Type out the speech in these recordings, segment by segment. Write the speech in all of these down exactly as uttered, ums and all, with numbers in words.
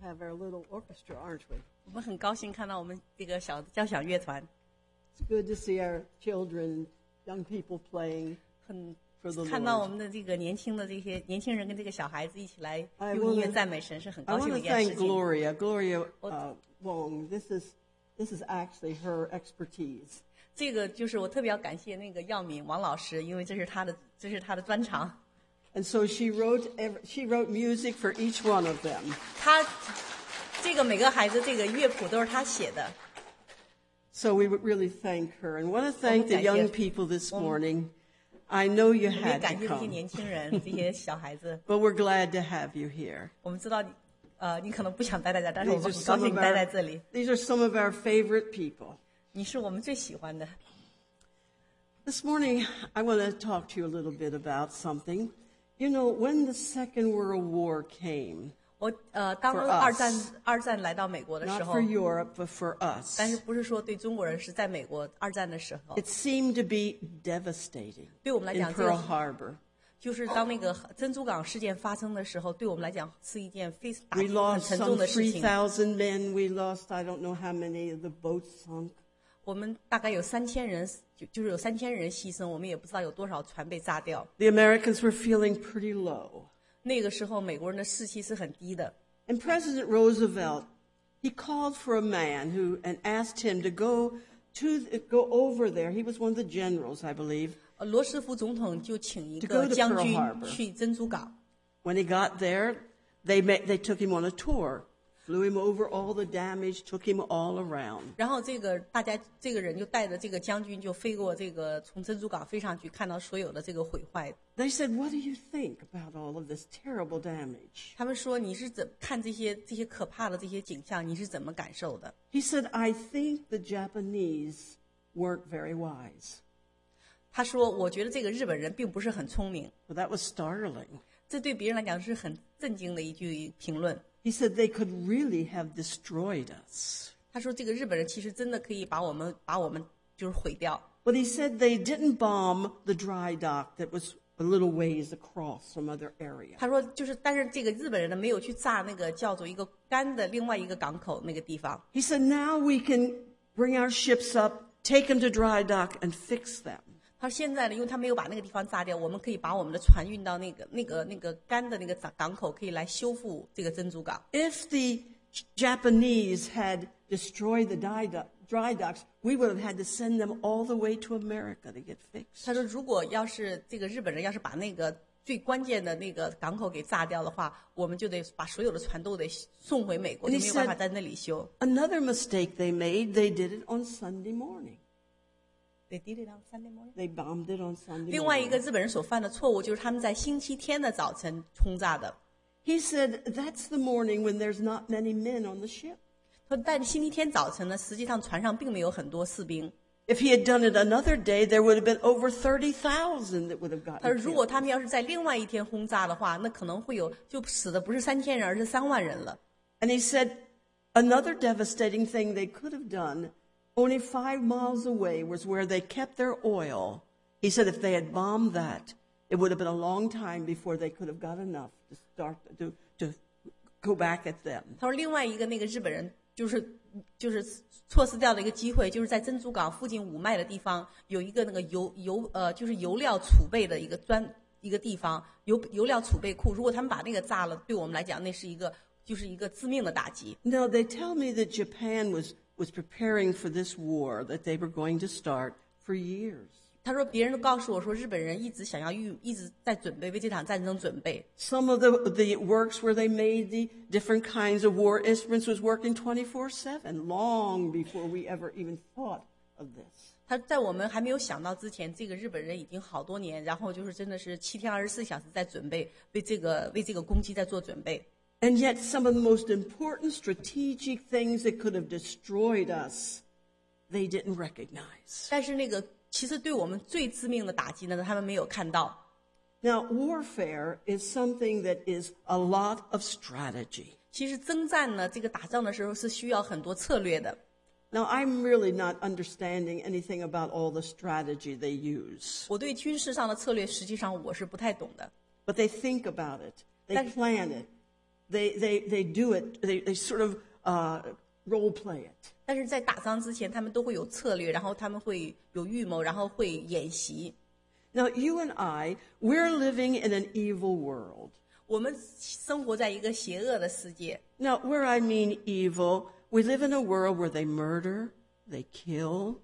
have our little orchestra, aren't we? 我们很高兴看到我们这个小交响乐团， It's good to see our children, young people playing 很 for the 看到我 Lord. 们的这个年轻的这些年轻人跟这个小孩子一起来 I 用音乐 wanna- 赞美神，是很 I 高兴 want 的 to 一件事 thank 情。 Gloria, Gloria uh, Wong. This is this is actually her expertise. 这个就是我特别要感谢那个耀敏王老师，因为这是他的这是他的专长。 And so she wrote every, she wrote music for each one of them. 他这个每个孩子这个乐谱都是他写的。 So we would really thank her and want to thank the young people this morning. I know you 我们也 had 感 to 谢这些 come, 年轻人，这些小孩子。 but we're glad to have you here. 我们知道你，呃，你可能不想待在这儿，但是我 These 们 are 很高 some 兴 of 你待在 our 这里。 these are some of our favorite people. 你是我们最喜欢的。 This morning, I want to talk to you a little bit about something. You know, when the Second World War came, 我呃，当 For 二 us. 战二战来到美国的时 not 候 for，Europe, but for us, 但是不是说对中国人，是在美国二战的时候， it seemed to be devastating 对我们来 in 讲，这 Pearl 个 Harbor. 就是当那个珍珠港事件发生的时候，对我们来讲是一件非常打 We 击很 lost 沉 some 重的事 three 情。 thousand men. We lost, I don't know how many of the boats sunk. 我们大概有三千人，就就是有三千人牺牲，我们也不知道有多少船被炸掉。 The Americans were feeling pretty low. 那个时候，美国人的士气是很低的。 And President Roosevelt, he called for a man who and asked him to go to go over there. He was one of the generals, I believe. 呃罗斯福总统就请一 To go 个 to 将 Pearl 军 Harbor. 去珍珠港。 When he got there, they ma- they took him on a tour, flew him over all the damage, took him all around. 然后这个大家这个人就带着这个将军就飞过这个从珍珠港飞上去，看到所有的这个毁坏。 They said, "What do you think about all of this terrible damage?" 他们说你是怎看这些这些可怕的这些景象，你是怎么感受的？ He said, "I think the Japanese weren't very wise." 他说我觉得这个日本人并不是很聪明， Well, that was startling. 这对别人来讲是很震惊的一句评论。 He said they could really have destroyed us. 他说这个日本人其实真的可以把我们把我们就是毁掉。 But he said they didn't bomb the dry dock that was a little ways across some other area. 他说就是，但是这个日本人呢没有去炸那个叫做一个干的另外一个港口那个地方。 He said, "Now we can bring our ships up, take them to dry dock, and fix them." 他说现在呢，因为他没有把那个地方炸掉，我们可以把我们的船运到那个那个那个干的那个港口，可以来修复这个珍珠港。 If the Japanese had destroyed the dry dock- dry docks, we would have had to send them all the way to America to get fixed. 他说，如果要是这个日本人要是把那个最关键的那个港口给炸掉的话，我们就得把所有的船都得送回美国， And 就 he 没有办法 said- 在那里修。 Another mistake they made, they did it on Sunday morning. They did it on Sunday morning. They bombed it on Sunday 另外一个 morning. 日本人所犯的错误就是他们在星期天的早晨轰炸的。 He said, "That's the morning when there's not many men on the ship." 说但星期天早晨呢，实际上船上并没有很多士兵。 If he had done it another day, there would have been over thirty thousand that would have 他说， gotten 如果 killed. 他们要是在另外一天轰炸的话，那可能会有就死的不是三千人，而是三万人了。 And he said, another devastating thing they could have done, only five miles away was where they kept their oil. He said if they had bombed that, it would have been a long time before they could have got enough to start to, to go back at them. 他说，另外一个那个日本人就是就是错失掉了一个机会，就是在珍珠港附近五迈的地方有一个那个油油呃就是油料储备的一个专一个地方，油油料储备库。如果他们把那个炸了，对我们来讲那是一个就是一个致命的打击。 Now, they tell me that Japan was, was preparing for this war that they were going to start for years. 他说，别人都告诉我说，日本人一直想要预，一直在准备为这场战争准备。 Some of the, the works where they made the different kinds of war instruments was working twenty-four seven, long before we ever even thought of this. 他在我们还没有想到之前，这个日本人已经好多年，然后就是真的是七天二十四小时在准备，为这个为这个攻击在做准备。 And yet some of the most important strategic things that could have destroyed us, they didn't recognize. 但是那个其实对我们最致命的打击呢，他们没有看到。 Now, warfare is something that is a lot of strategy. 其实征战呢，这个打仗的时候是需要很多策略的。 Now, I'm really not understanding anything about all the strategy they use. 我对军事上的策略实际上我是不太懂的。 But they think about it. They That- plan it. they, they, they do it, they, they sort of uh, role play it. 但是在打仗之前，他们都会有策略，然后他们会有预谋，然后会演习。 Now, you and I, we're living in an evil world. 我们生活在一个邪恶的世界。 Now, where I mean evil, we live in a world where they murder, they kill,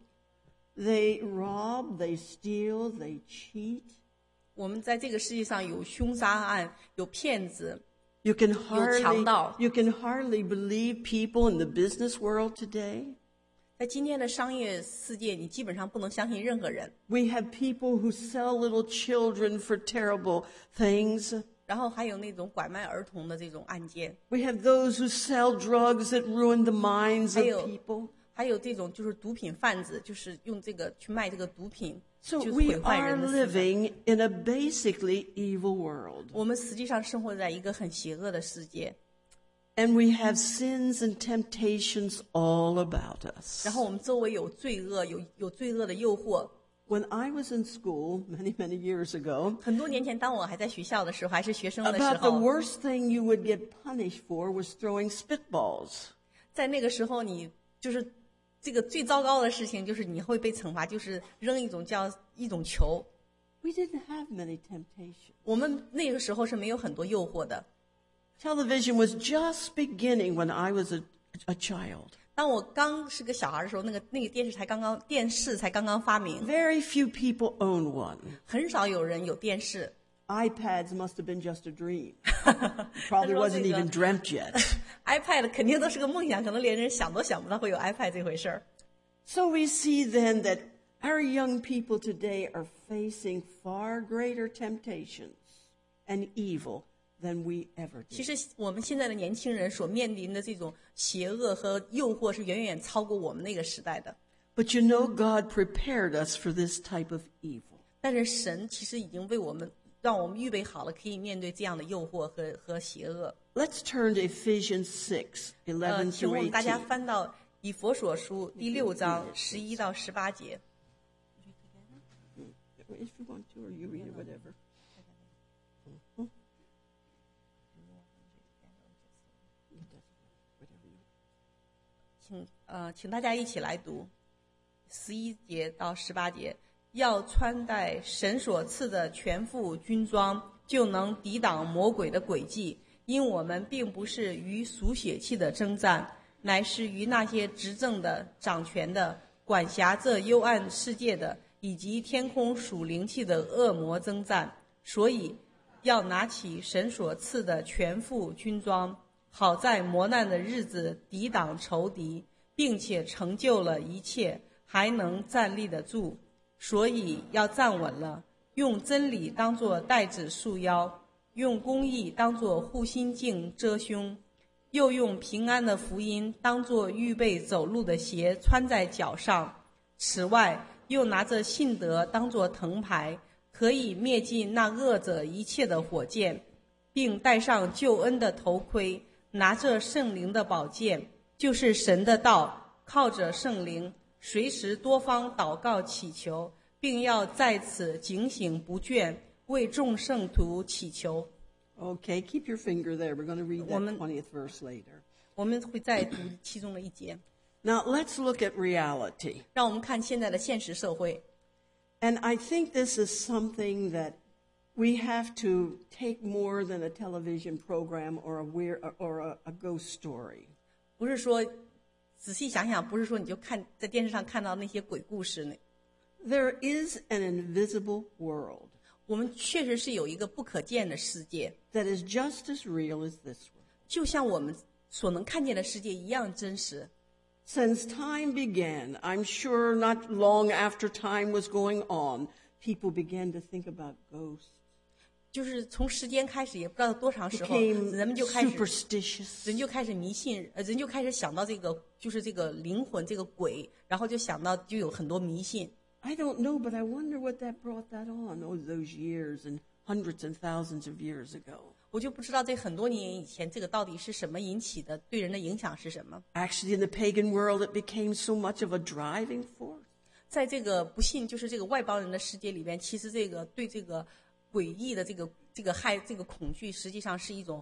they rob, they steal, they cheat. 我们在这个世界上有凶杀案，有骗子， You can 有强 hardly, 盗。 you can hardly believe people in the business world today. 在今天的商业世界，你基本上不能相信任何人。 We have people who sell little children for terrible things. 然后还有那种拐卖儿童的这种案件， We have those who sell drugs that ruin the minds of 还有 people. 还有这种就是毒品贩子，就是用这个去卖这个毒品， So 就是 we 毁坏 are 人的思想。 living in a basically evil world. 我们实际上生活在一个很邪恶的世界， And we have sins and temptations all about us. 然后我们周围有罪恶，有有罪恶的诱惑。 When I was in school many, many years ago, 很多年前，当我还在学校的时候，还是学生的时 about the 候， worst thing you would get punished for was throwing spitballs. 在那个时候，你就是这个最糟糕的事情，就是你会被惩罚，就是扔一种叫一种球。 We didn't have many temptations. 我们那个时候是没有很多诱惑的。 Television was just beginning when I was a, a child. 当我刚是个小孩的时候，那个那个电视台刚刚电视才刚刚发明， Very few people own one. 很少有人有电视。 iPads must have been just a dream. Probably 他说这个- wasn't even dreamt yet. iPad 肯定都是个梦想，可能连人想都想不到会有 iPad 这回事儿。 So we see then that our young people today are facing far greater temptations and evil than we ever 其 did. 实我们现在的年轻人所面临的这种邪恶和诱惑是远远超过我们那个时代的。 But you know, God prepared us for this type of evil. 但是神其实已经为我们让我们预备好了，可以面对这样的诱惑和和邪恶。 Let's turn to Ephesians six, 呃， eleven 请 through 我们大家 eighteen. 翻到以佛所书第六章十一到十八节。 If you want to, or you read it, whatever. 请呃，请大家一起来读十一节到十八节。要穿戴神所赐的全副军装，就能抵挡魔鬼的诡计。因我们并不是与属血气的征战，乃是与那些执政的、掌权的、管辖这幽暗世界的，以及天空属灵气的恶魔征战。所以要拿起神所赐的全副军装，好在磨难的日子抵挡仇敌，并且成就了一切，还能站立得住。所以要站稳了，用真理当作带子束腰，用公义当作护心镜遮胸，又用平安的福音当作预备走路的鞋穿在脚上。此外，又拿着信德当作藤牌，可以灭尽那恶者一切的火箭，并戴上救恩的头盔，拿着圣灵的宝剑，就是神的道，靠着圣灵随时多方祷告祈求，并要在此警醒不倦，为众圣徒祈求。 Okay, keep your finger there. We're going to read that Woman- twentieth verse later. 我们会再读其中的一节， Now, let's look at reality. 让我们看现在的现实社会。 And I think this is something that we have to take more than a television program or a weir- or a, a ghost story. 不是说仔细想想，不是说你就看在电视上看到那些鬼故事呢。 There is an invisible world 我们确实是有一个不可见的世界， that is just as real as this one. 就像我们所能看见的世界一样真实。 Since time began, I'm sure not long after time was going on, people began to think about ghosts, 就是从时间开始，也不知道多长时候， became 人们就开始 superstitious. 人就开始迷信，呃，人就开始想到这个，就是这个灵魂，这个鬼，然后就想到就有很多迷信。 I don't know, but I wonder what that brought that on, oh, those years and hundreds and thousands of years ago. 我就不知道这很多年以前，这个到底是什么引起的，对人的影响是什么？ Actually, in the pagan world, it became so much of a driving force. 在这个不信，就是这个外邦人的世界里边，其实这个对这个诡异的这个这个害这个恐惧，实际上是一种后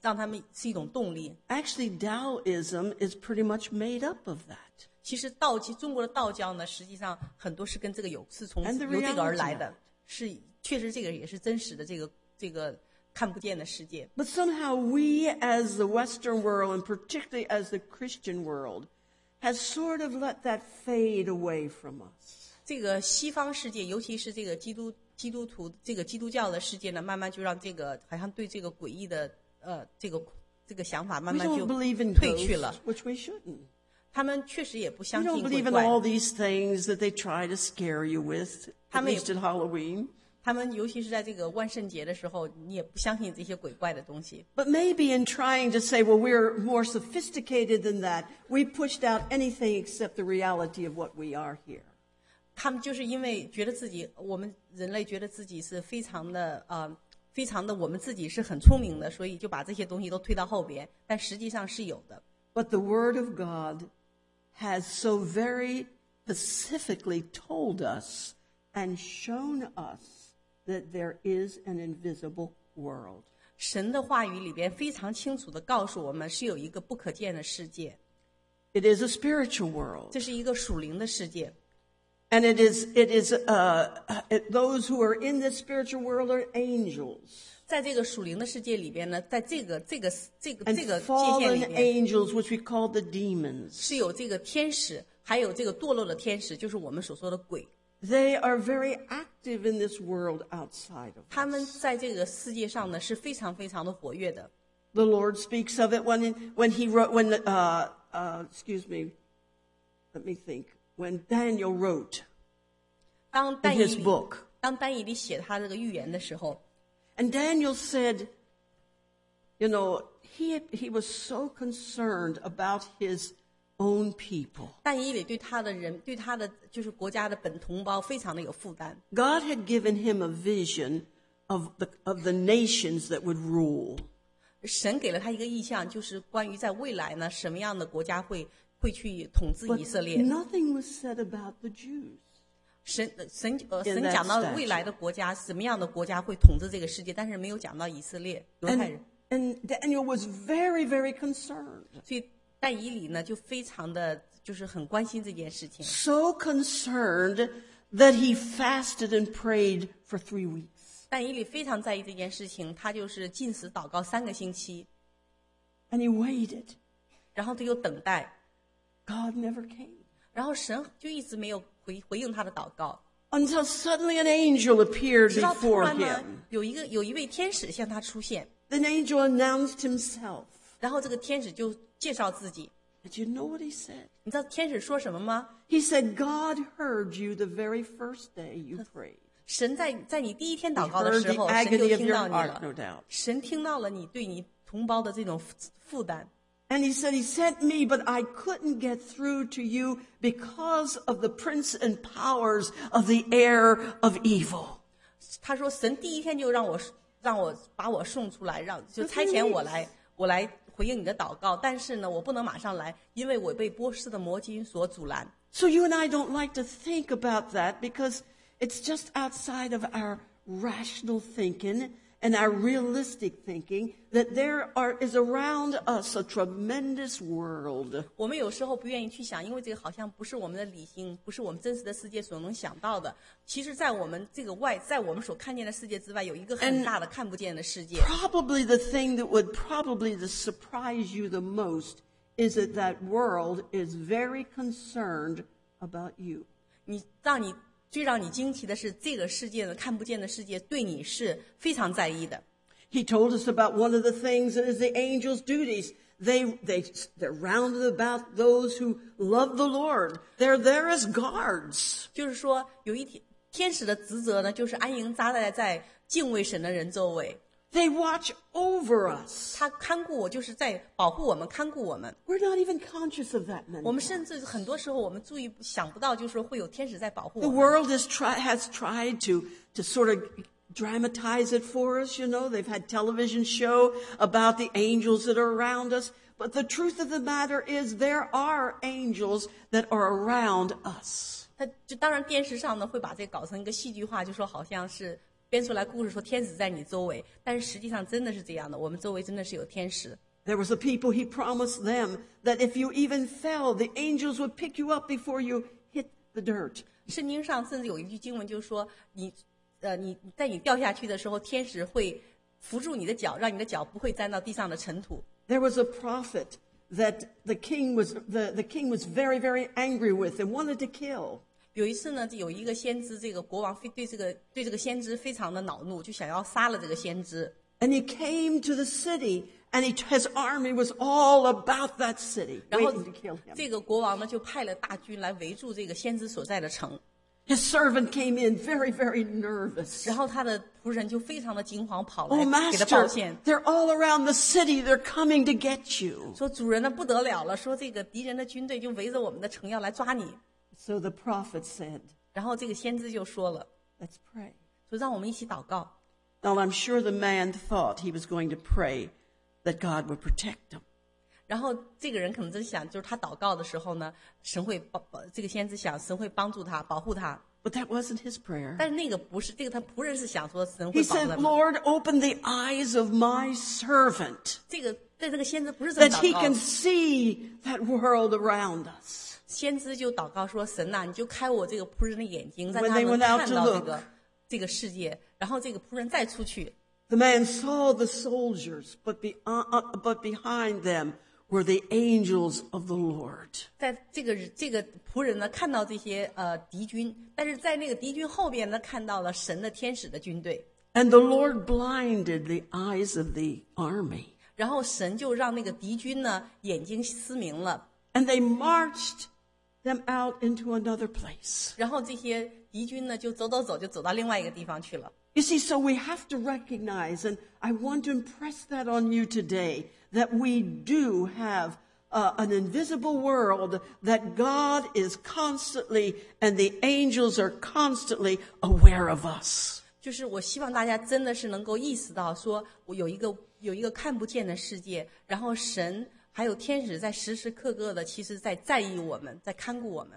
让他们是一种动力。 Actually, Taoism is pretty much made up of that. 其实道其中国的道教呢，实际上很多是跟这个有是从 And the 由这个而 reality 来的，是确实这个也是真实的这个这个看不见的世界。 But somehow we, as the Western world, and particularly as the Christian world, has sort of let that fade away from us. 这个西方世界，尤其是这个基督基督徒这个基督教的世界呢，慢慢就让这个好像对这个诡异的呃这个这个想法慢 We 慢 don't 就 believe in 退去 ghosts, 了。 which we shouldn't. 他们确实也不 We 相 don't 信鬼 believe in 怪， all these things that they try to scare you with, at 他们也- least at Halloween. 他们尤其是在这个万圣节的时候，你也不相信这些鬼怪的东西。 But maybe in trying to say, well, we're more sophisticated than that, we pushed out anything except the reality of what we are here. 他们就是因为觉得自己，我们人类觉得自己是非常的呃，非常的我们自己是很聪明的，所以就把这些东西都推到后边，但实际上是有的。 But the Word of God has so very specifically told us and shown us that there is an invisible world. 神的话语里边非常清楚地告诉我们，是有一个不可见的世界， It is a spiritual world. 这是一个属灵的世界。 And it is, it is, uh, it, those who are in this spiritual world are angels. 在这个属灵的世界里边呢，在这个这个这个 And 这个界限 fallen 里边， angels, which we call the demons. 是有这个天使，还有这个堕落的天使，就是我们所说的鬼。 They are very active in this world outside of 他 us. 们在这个世界上呢是非常非常的活跃的。 The Lord speaks of it when, when he wrote, when, uh, uh, excuse me, let me think, when Daniel wrote 当 in 但以 his 理 book. 当但以理写他这个预言的时候， And Daniel said, you know, he, he was so concerned about his own people. 但以理对他的人，对他的就是国家的本同胞非常的有负担。 God had given him a vision of the, of the nations that would rule. 神给了他一个意象，就是关于在未来呢，什么样的国家会会去统治 But 以色列。 nothing was said about the Jews. 神神呃 In 神 that 讲到 statute. 未来的国家，什么样的国家会统治这个世界，但是没有讲到以色列犹太 And, 人。 and Daniel was very, very concerned. 所以但以理呢就非常的就是很关心这件事情， So concerned that he fasted and prayed for three weeks. 但以理非常在意这件事情，他就是禁食祷告三个星期， And he waited. 然后他又等待， God never came. 然后神就一直没有回回应他的祷告， Until suddenly an angel appeared 直到突 before 然呢 him. 有一个有一位天使向他出现， Then angel announced himself. 然后这个天使就介绍自己。 Did you know what he said? 你知道天使说什么吗？ He said, God heard you the very first day you prayed. 神在在你第一天祷 He 告的 heard 时 the 候，神就 agony of 听 your 到你 heart, no 了， doubt. 神听到了你对你同胞的这种负负担。 And he said, he sent me, but I couldn't get through to you because of the prince and powers of the air of evil. 他说神第一天就让我让我把我送出来，让就差遣我来，我来回应你的祷告。但是呢，我不能马上来，因为我被波斯的魔君所阻拦。 So you and I don't like to think about that because it's just outside of our rational thinking and our realistic thinking that there are, is around us a tremendous world. 我们有时候不愿意去想，因为这个好像不是我们的理性，不是我们真实的世界所能想到的。其实，在我们这个外，在我们所看见的世界之外，有一个很大的看不见的世界。 Probably the thing that would probably the surprise you the most is that that world is very concerned about you. 你让你最让你惊奇的是，这个世界呢，看不见的世界对你是非常在意的。 He told us about one of the things that is the angels' duties. They, they, they're rounded about those who love the Lord. They're there as guards. 就是说，有一天天使的职责呢，就是安营扎在在敬畏神的人周围。 They watch over us. 他看顾我，就是在保护我们，看顾我们。 We're not even conscious of that many 我们 times. 甚至很多时候，我们注意想不到，就是说会有天使在保护 The 我们。 world has, try, has tried to, to sort of dramatize it for us, you know. They've had television show about the angels that are around us. But the truth of the matter is there are angels that are around us. 他就当然电视上呢会把这搞成一个戏剧化，就说好像是编出来故事说天使在你周围，但是实际上真的是这样的，我们周围真的是有天使。 There was a people, he promised them that if you even fell, the angels would pick you up before you hit the dirt. 圣经上甚至有一句经文就是说，你呃你在你掉下去的时候，天使会扶住你的脚，让你的脚不会沾到地上的尘土。 There was a prophet that the king was the, the king was very, very angry with and wanted to kill. 有一次呢，有一个先知，这个国王非对这个对这个先知非常的恼怒，就想要杀了这个先知。 And he came to the city, and he, his army was all about that city, 然后 waiting to kill him. 这个国王呢，就派了大军来围住这个先知所在的城。 His servant came in very, very nervous. 然后他的仆人就非常的惊慌，跑来 Oh, 给他报 master, 信， they're all around the city. They're coming to get you. 说主人呢不得了了，说这个敌人的军队就围着我们的城要来抓你。 So the prophet said, 然后这个先知就说了， let's pray. 说让我们一起祷告。 Now, I'm sure the man thought he was going to pray that God would protect him. 然后这个人可能真想，就是他祷告的时候呢，神会帮这个先知想神会帮助他，保护他。 But that wasn't his prayer. 但是那个不是，这个他仆人是想说神会 He 保护 said, 他。 Lord, open the eyes of my servant 这个在这个先知不是这么 that he 祷 can 告， see that world around us. 先知就祷告说：“神呐、啊，你就开我这个仆人的眼睛，让 When 他 they 能 went out 看 to 到这 look, 个这个世界。”然后这个仆人再出去， the man saw the soldiers, but, be, uh, uh, but behind them were the angels of the Lord. 在这个这个仆人呢看到这些呃敌军，但是在那个敌军后边呢看到了神的天使的军队， And the Lord blinded the eyes of the army. 然后神就让那个敌军呢眼睛失明了， And they marched them out into another place. 然后这些敌军呢就走走走就走到另外一个地方去了。 You see, so we have to recognize, and I want to impress that on you today, that we do have uh, an invisible world that God is constantly, and the angels are constantly aware of us. 就是我希望大家真的是能够意识到，说我有一个有一个看不见的世界，然后神还有天使在时时刻刻的，其实在在意我们，在看顾我们。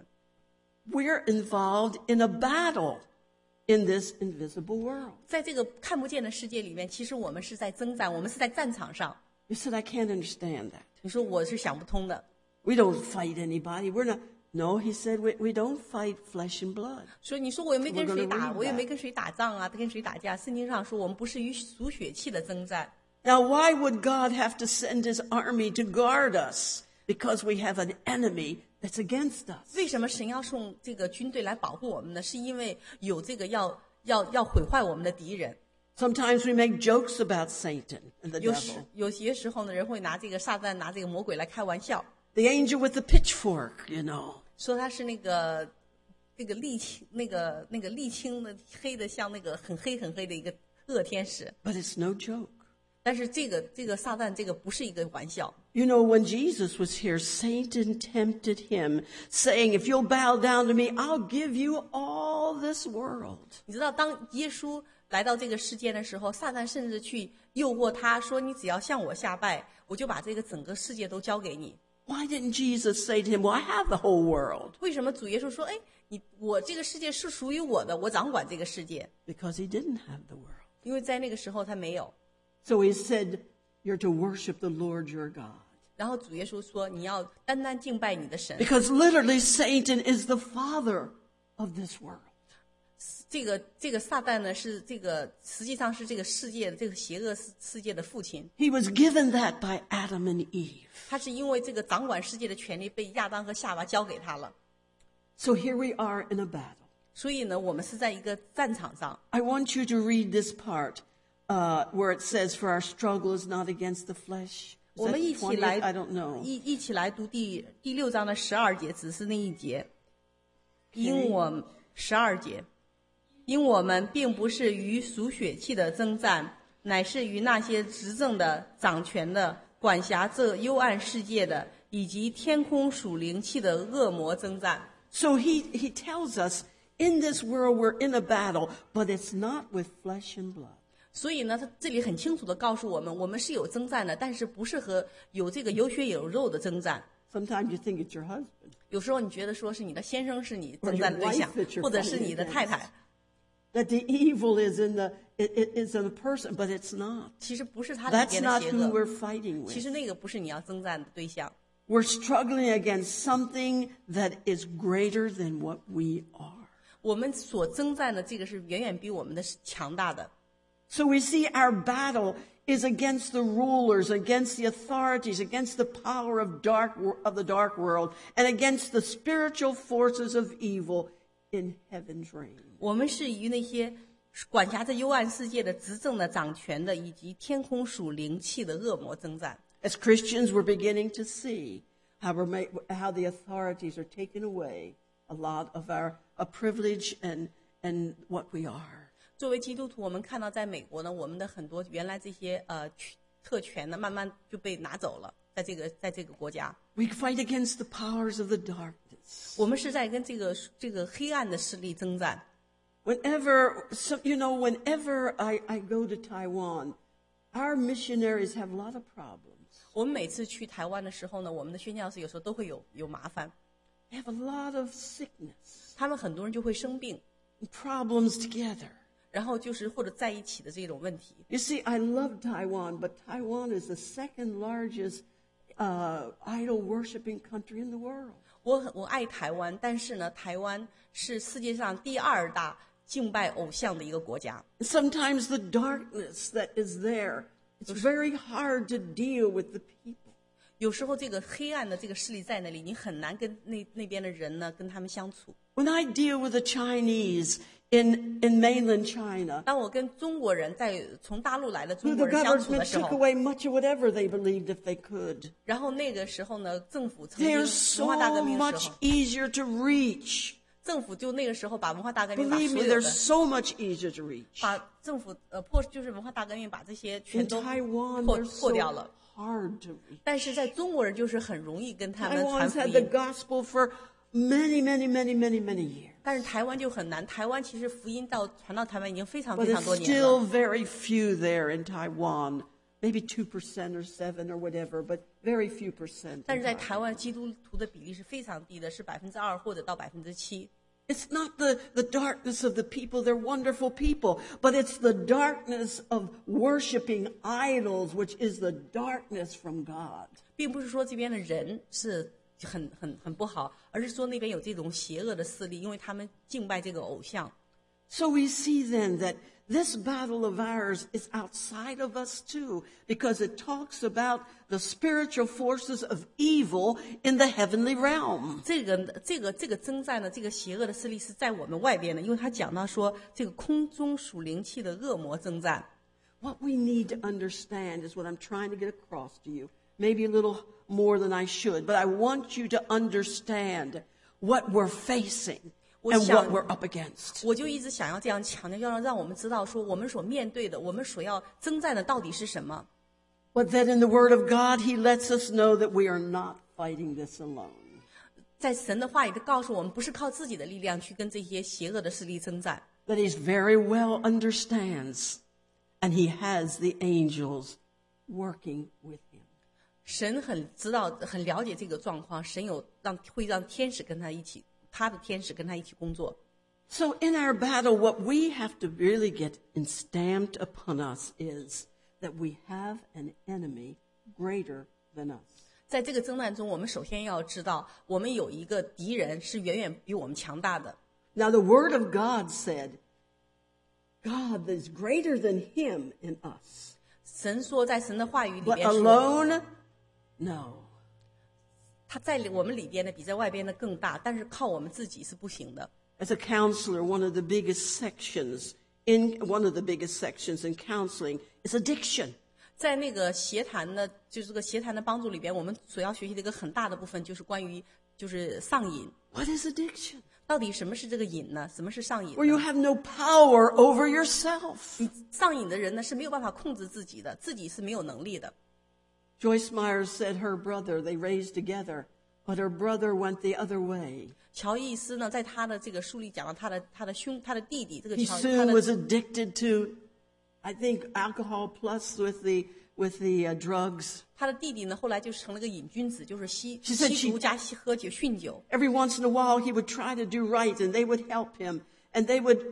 We're involved in a battle in this invisible world. 在这个看不见的世界里面，其实我们是在征战，我们是在战场上。 You said, I can't understand that. 你说我是想不通的。 We don't fight anybody. We're not. No, he said, we, we don't fight flesh and blood. 所以你说我又没跟谁 We're gonna 打， read 我也 that. 没跟谁打仗啊，跟谁打架。圣经上说我们不是与属血气的征战。 Now, why would God have to send his army to guard us? Because we have an enemy that's against us. 为什么神要送这个军队来保护我们呢？是因为有这个要要要毁坏我们的敌人。 Sometimes we make jokes about Satan and the 有时 devil. 有些时候呢，人会拿这个撒旦拿这个魔鬼来开玩笑， The angel with the pitchfork, you know. 说他是那个那个沥青那个那个沥青的黑的像那个很黑很黑的一个恶天使。 But it's no joke. 但是这个这个撒旦这个不是一个玩笑。 You know, when Jesus was here, Satan tempted him, saying, if you'll bow down to me, I'll give you all this world. 你知道，当耶稣来到这个世界的时候，撒旦甚至去诱惑他说：“你只要向我下拜，我就把这个整个世界都交给你。” Why didn't Jesus say to him, well, I have the whole world? 为什么主耶稣说：“哎，你我这个世界是属于我的，我掌管这个世界。 Because he didn't have the world. ” 因为在那个时候他没有。 So he said, you're to worship the Lord your God. 然后主耶稣说：“你要单单敬拜你的神。” Because literally Satan is the father of this world. 这个这个撒旦呢，是这个实际上是这个世界的这个邪恶世世界的父亲。 He was given that by Adam and Eve. 他是因为这个掌管世界的权利被亚当和夏娃交给他了。 So here we are in a battle. 所以呢，我们是在一个战场上。 I want you to read this part uh, where it says, for our struggle is not against the flesh. Is 我们 that 一起 twentieth? 来 I don't know. 一一起来读第第六章的十二节，只是那一节。因我十二节，因我们并不是与属血气的征战，乃是与那些执政的、掌权的、管辖这幽暗世界的，以及天空属灵气的恶魔征战。 So he, he tells us, in this world we're in a battle, but it's not with flesh and blood. 所以呢，他这里很清楚地告诉我们，我们是有征战的，但是不是和有这个有血有肉的征战。 Sometimes you think it's your husband. 有时候你觉得说是你的先生是你 Or 征 your 战的对象 wife that，you're 或者是 fighting 你的太太。 That the evil is in the it, it is a person, but it's not. 其实不是他里 That's 边的 not 邪 who 恶， we're fighting 其实 with. 那个不是你要征战的对象。 We're struggling against something that is greater than what we are. 我们所征战的这个是远远比我们的强大的。 So we see our battle is against the rulers, against the authorities, against the power of dark of the dark world, and against the spiritual forces of evil in heaven's reign. 我们是与那些管辖着幽暗世界的执政的、掌权的，以及天空属灵气的恶魔征战。 As Christians, we're beginning to see how, we're made, how the authorities are taking away a lot of our a privilege and, and what we are. 作为基督徒，我们看到在美国呢，我们的很多原来这些呃特权呢，慢慢就被拿走了，在这个在这个国家。 We fight against the powers of the darkness. 我们是在跟这个这个黑暗的势力征战。 Whenever, so, you know, whenever I, I go to Taiwan, our missionaries have a lot of problems. 我们每次去台湾的时候呢，我们的宣教士有时候都会有有麻烦， They have a lot of sickness, 他们很多人就会生病， and problems together. 然后就是或者在一起的这种问题。 You see, I love Taiwan, but Taiwan is the second largest uh, idol worshiping country in the world. 我很我爱台湾，但是呢，台湾是世界上第二大敬拜偶像的一个国家。 Sometimes the darkness that is there, it's very hard to deal with the people. 有时候这个黑暗的这个势力在那里，你很难跟那那边的人呢跟他们相处。 When I deal with the Chinese in, in mainland China, 当我跟中国人在从大陆来的 who 中国 the 人相处的 government 时 took 候， away much of whatever they believed if they could. 然后那个时候呢，政府曾经 They're so 文化大革命的 much 时候， easier to reach. 政府就那个时候把文化大革命把 Believe 所 me, 有 they're 的 so much easier to reach. 把政府呃破就是文化大革命把这些全 In 都 Taiwan, 破 they're 破掉 so 了。 hard to reach. 但是在中国人就是很容易跟他们传 Taiwan's 福 had the 音， gospel for many, many, many, many, many years. 但是台湾就很难。台湾其实福音到传到台湾已经非常 But 非常 it's 多年 still 了， very few there in Taiwan. Maybe two percent or seven or whatever, but very few percent. 但 in 是在 Taiwan. 台湾基督徒的比例是非常低的，是百分之二或者到百分之七。 It's not the, the darkness of the people. They're wonderful people. But it's the darkness of worshiping idols, which is the darkness from God. 并不是说这边的人是很很很不好，而是说那边有这种邪恶的势力，因为他们敬拜这个偶像。 So we see then that this battle of ours is outside of us too, because it talks about the spiritual forces of evil in the heavenly realm. 这个这个这个征战呢，这个邪恶的势力是在我们外边的，因为他讲到说这个空中属灵气的恶魔征战。 What we need to understand is what I'm trying to get across to you. Maybe a little more than I should, but I want you to understand what we're facing and what we're up against. 我就一直想要这样强调，要让让我们知道说我们所面对的，我们所要征战的到底是什么。 But then in the Word of God, He lets us know that we are not fighting this alone. 在神的话里，他告诉我们，不是靠自己的力量去跟这些邪恶的势力征战。 That He very well understands, and He has the angels working with Him. 神很知道、很了解这个状况，神有让会让天使跟他一起，他的天使跟他一起工作。 So in our battle, what we have to really get stamped upon us is that we have an enemy greater than us. 在这个征战中，我们首先要知道，我们有一个敌人是远远比我们强大的。 Now the Word of God said, God is greater than Him in us. 神说，在神的话语里 But 边说， alone, no. 他在我们里边呢比在外边的更大，但是靠我们自己是不行的。 As a counselor, one of the biggest sections in one of the biggest sections in counseling is addiction. 在那个协谈的，就是这个协谈的帮助里边，我们所要学习的一个很大的部分就是关于就是上瘾。 What is addiction? 到底什么是这个瘾呢？什么是上瘾呢？ Where you have no power over yourself. 上瘾的人呢是没有办法控制自己的，自己是没有能力的。 Joyce Meyer said her brother, they raised together, but her brother went the other way. 乔伊斯呢，在他的这个书里讲到他的他的兄他的弟弟，这个 He 乔他 soon was 的 addicted to, I think, alcohol plus with the with the uh, drugs. 他的弟弟呢，后来就是成了个瘾君子，就是吸 She said 吸 she- 毒加吸喝酒酗酒。 Every once in a while, he would try to do right, and they would help him, and they would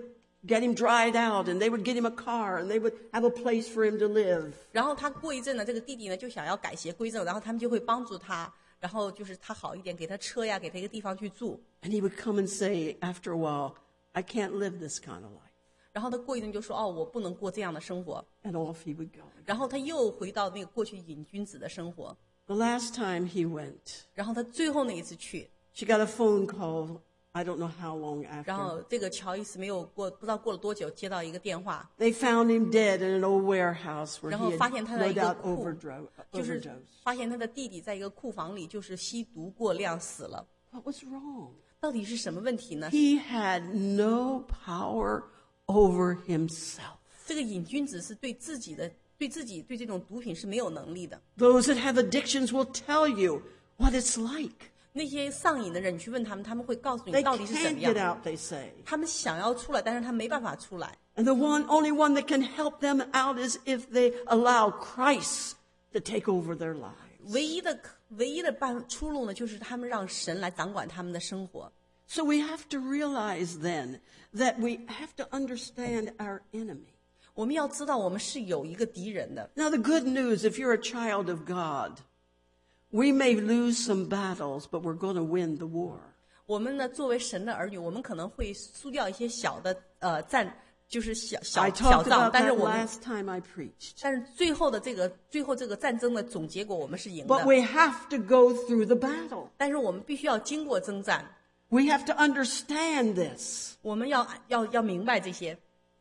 get him dried out, and they would get him a car, and they would have a place for him to live. 然后他过一阵呢，这个弟弟呢就想要改邪归正，然后他们就会帮助他，然后就是他好一点，给他车呀，给他一个地方去住。 And he would come and say, after a while, I can't live this kind of life. 然后他过一阵就说：“哦，我不能过这样的生活。” And off he would go. 然后他又回到那个过去瘾君子的生活。 The last time he went, 然后他最后那一次去， she got a phone call, I don't know how long 然 after. 后这个乔伊斯没有过，不知道过了多久，接到一个电话， They found him dead in an old warehouse where 然后 he 发 had 现他在 no 一个 doubt 库， overdro- 就是 overdosed. 发现他的弟弟在一个库房里，就是吸毒过量死了。 What was wrong? 到底是什么问题呢？ He had no power over himself. 这个瘾君子是对自己的、对自己、对这种毒品是没有能力的。 Those that have addictions will tell you what it's like. 那些上瘾的人，你去问他们，他们会告诉你 They 到底是怎 can't 么 get 样。 out, they say. 他们想要出来，但是他没办法出来。 And the one, only one that can help them out is if they allow Christ to take over their lives. 唯一的、唯一的办出路呢，就是他们让神来掌管他们的生活。 So we have to realize then that we have to understand our enemy. 我们要知道，我们是有一个敌人的。 Now the good news, if you're a child of God, we may lose some battles, but we're going to win the war. 我们呢，作为神的儿女，我们可能会输掉一些小的呃战，就是小 I 小小 talked 仗， about 但是 that 我们 last time I preached. 但是最后的这个最后这个战争的总结果，我们是赢 But 的。 we have to go through the battle. 但是我们必须要经过征战， We have to understand this. 我们要要要明白这些。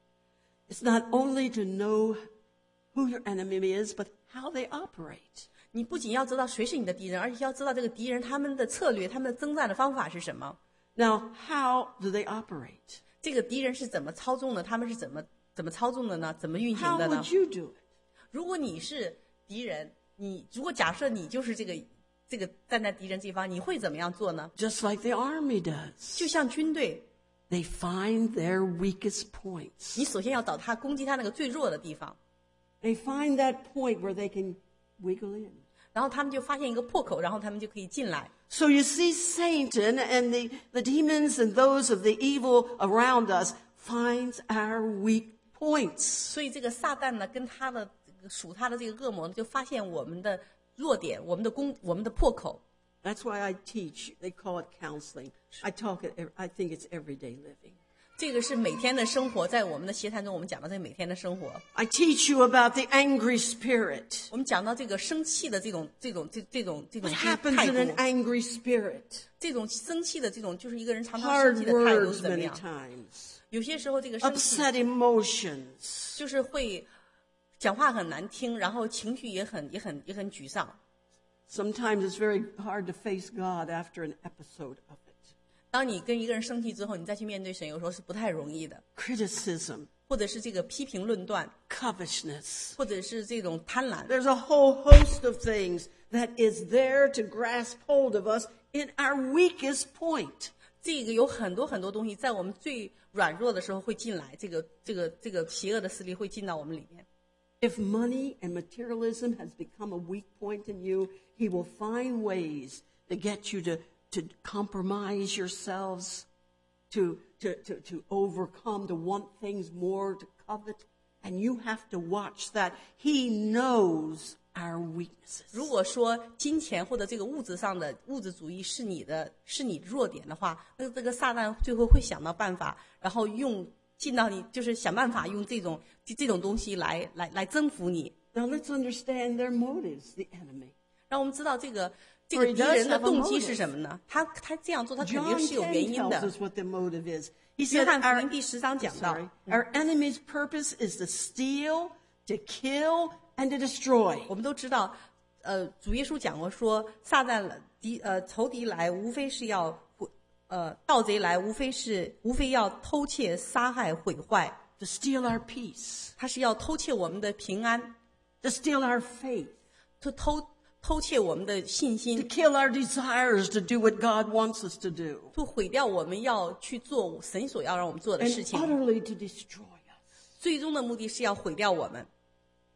It's not only to know who your enemy is, but how they operate. 你不仅要知道谁是你的敌人，而且要知道这个敌人他们的策略、他们的征战的方法是什么。 Now, how do they operate? 这个敌人是怎么操纵的？他们是怎么怎么操纵的呢？怎么运行 How 的呢 would？you do it? 如果你是敌人，你如果假设你就是这个这个站在敌人这一方，你会怎么样做呢？ Just like the army does. 就像军队， They find their weakest points. 你首先要找他攻击他那个最弱的地方， They find that point where they can wiggle in. 然后他们就发现一个破口，然后他们就可以进来。 So you see, Satan and the, the demons and those of the evil around us finds our weak points. 所以这个撒旦呢，跟他的属他的这个恶魔呢，就发现我们的弱点，我们的攻，我们的破口。 That's why I teach. They call it counseling. I talk it. I think it's everyday living. 这个是每天的生活，在我们的协谈中，我们讲到这每天的生活。 I teach you about the angry spirit. 我们讲到这个生气的这种、这种、这这种、这种 What 态 happens in an 度， angry spirit? 这种生气的这种，就是一个人常常生 Hard 气的态度 words 是怎么 many 样？ times. 有些时候这个生气 Upset emotions. 就是会讲话很难听，然后情绪也很、也很、也很沮丧。 Sometimes it's very hard to face God after an episode of it. 当你跟一个人生气之后，你再去面对神，有时候是不太容易的， Criticism, 或者是这个批评论断， covetousness. 或者是这种贪婪。 There's a whole host of things that is there to grasp hold of us in our weakest point. 这个有很多很多东西，在我们最软弱的时候会进来，这个这个这个邪恶的势力会进到我们里面。 If money and materialism has become a weak point in you, he will find ways to get you to, to compromise yourselves, to, to, to, to overcome, to want things more, to covet. And you have to watch that. He knows our weaknesses. 如果说金钱或者这个物质上的物质主义是你的是你弱点的话，那这个撒旦最后会想到办法，然后用进到你，就是想办法用这种这这种东西来来来征服你。 Now let's understand their motives, the enemy. 让我们知道这个这个敌人的动机是什么呢？他他这样做，他肯 John 定是有 ten 原因 tells 的。 us what the motive is. He 约 said 翰福 our, 音第十章讲到， sorry, our enemy's purpose is to steal, to kill, and to destroy. 我们都知道，呃，主耶稣讲过说，撒旦敌呃仇敌来，无非是要呃盗贼来，无非是无非要偷窃、杀害、毁坏， To steal our peace, 他是要偷窃我们的平安， to steal our faith, 偷偷偷窃我们的信 to 心， kill our desires to do what God wants us to do, 就毁掉我们要去做神所要让我们做的 and 事情。 utterly to destroy us. 最终的目的是要毁掉我们。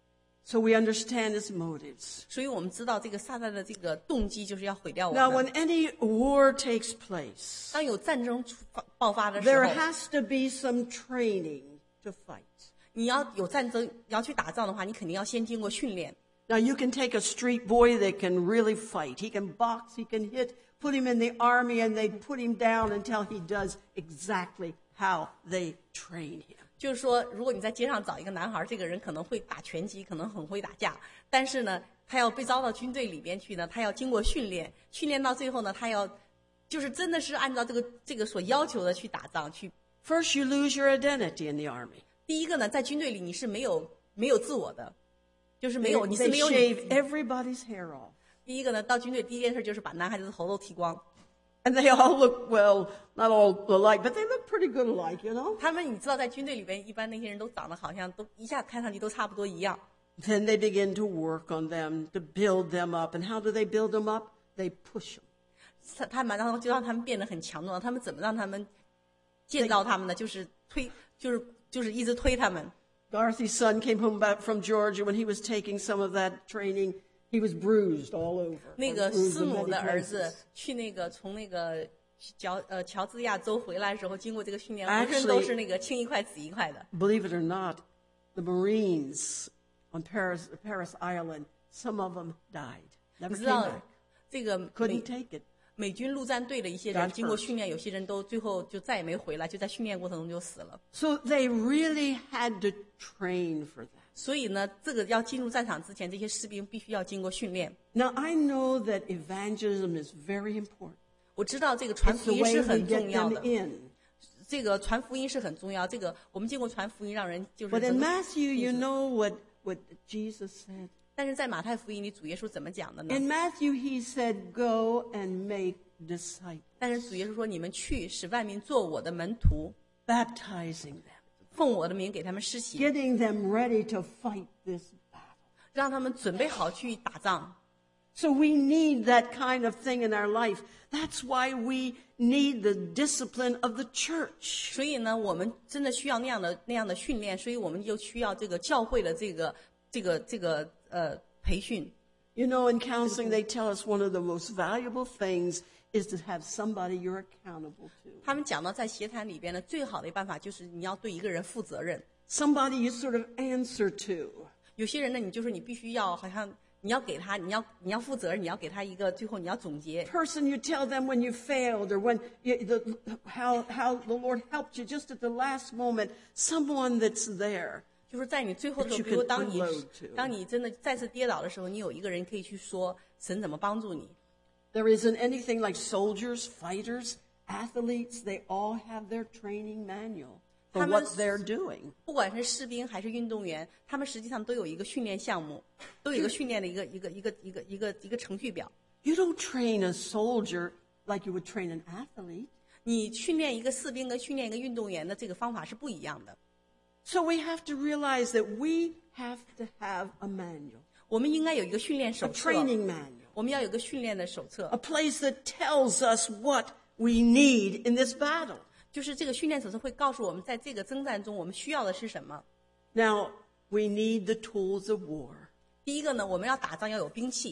So we understand his motives. 所以我们知道这个撒旦的这个动机就是要毁掉我 Now, 们。 when any war takes place, 当有战争出爆发的时 there 候， has to be some training to fight. 你要有战争，你要去打仗的话，你肯定要先经过训练。 Now, you can take a street boy that can really fight. He can box, he can hit, put him in the army, and they put him down until he does exactly how they train him. 就是说，如果你在街上找一个男孩，这个人可能会打拳击，可能很会打架，但是呢，他要被招到军队里边去呢，他要经过训练，训练到最后呢，他要就是真的是按照这个这个所要求的去打仗去。 First, you lose your identity in the army. 第一个呢，在军队里你是没有没有自我的，就是没 They, 有你是 they 没有你 shave everybody's hair off. 第一个呢，到军队第一件事就是把男孩子的头都剃光。 And they all look, well, not all alike, but they look pretty good alike, you know? 他们你知道，在军队里边，一般那些人都长得好像都一下看上去都差不多一样。 Then they begin to work on them, to build them up. And how do they build them up? They push them. 他他们然后就让他们变得很强壮。他们怎么让他们见到他们呢？就是推，就是就是一直推他们。 Dorothy's son came home back from Georgia. When he was taking some of that training, he was bruised all over. 那个 Bruised 师 in 母 many 的儿子 places. 去那个从那个乔呃乔治亚州回来的时候，经过这个训练， Actually- 浑身都是那个青一块紫一块的。 Believe it or not, the Marines on Paris, Paris Island, some of them died. 你 Never 知 came 道 back. 这个美 Couldn't take it. 美军陆战队的一些 Got 人经过 hurt. 训练，有些人都最后就再也没回来，就在训练过程中就死了。 So they really had to train for that. 所以呢，这个要进入战场之前，这些士兵必须要经过训练。 Now, I know that evangelism is very important. 我知道这个传 It's 福 the 音 way 是 we 很 get 重要 them 的， in. 这个传福音是很重要。这个我们经过传福音，让人就是 But 能 in 够 Matthew, you know what, what Jesus said? 但是在马太福音里，主耶稣怎么讲的呢？ In Matthew, he said, go and make disciples, 但是主耶稣说：“你们去，使万民做我的门徒， baptizing them, 奉我的名给他们施洗， getting them ready to fight this battle. 让他们准备好去打仗。” So we need that kind of thing in our life. That's why we need the discipline of the church. 所以呢，我们真的需要那样的那样的训练，所以我们就需要这个教会的这个这个这个呃培训。 You know, in counseling, they tell us one of the most valuable things is to have somebody you're accountable to. 他们讲到在协谈里边呢，最好的办法就是你要对一个人负责任。 Somebody you sort of answer to. 有些人呢，你就是你必须要好像你要给他，你要你要负责任，你要给他一个最后你要总结。 Person you tell them when you failed or when you, the, how, how the Lord helped you just at the last moment. Someone that's there. 就是在你最后的时候， That you 比如 can 当你 unload to. 当你真的再次跌倒的时候，你有一个人可以去说神怎么帮助你。 There isn't anything like soldiers, fighters, athletes. They all have their training manual for Hamas- what they're doing. 不管是士兵还是运动员，他们实际上都有一个训练项目，都有一个训练的一个一个一个一个一个一个程序表。 You don't train a soldier like you would train an athlete. 你训练一个士兵跟训练一个运动员的这个方法是不一样的。 So we have to realize that we have to have a manual, 我们应该有一个训练 a 手册， training manual, 我们要有一个训练的手册 a，place that tells us what we need in this battle. 就是这个训练手册会告诉我们，在这个征战中我们需要的是什么。 Now, we need the tools of war. 第一个呢，我们要打仗要有兵器。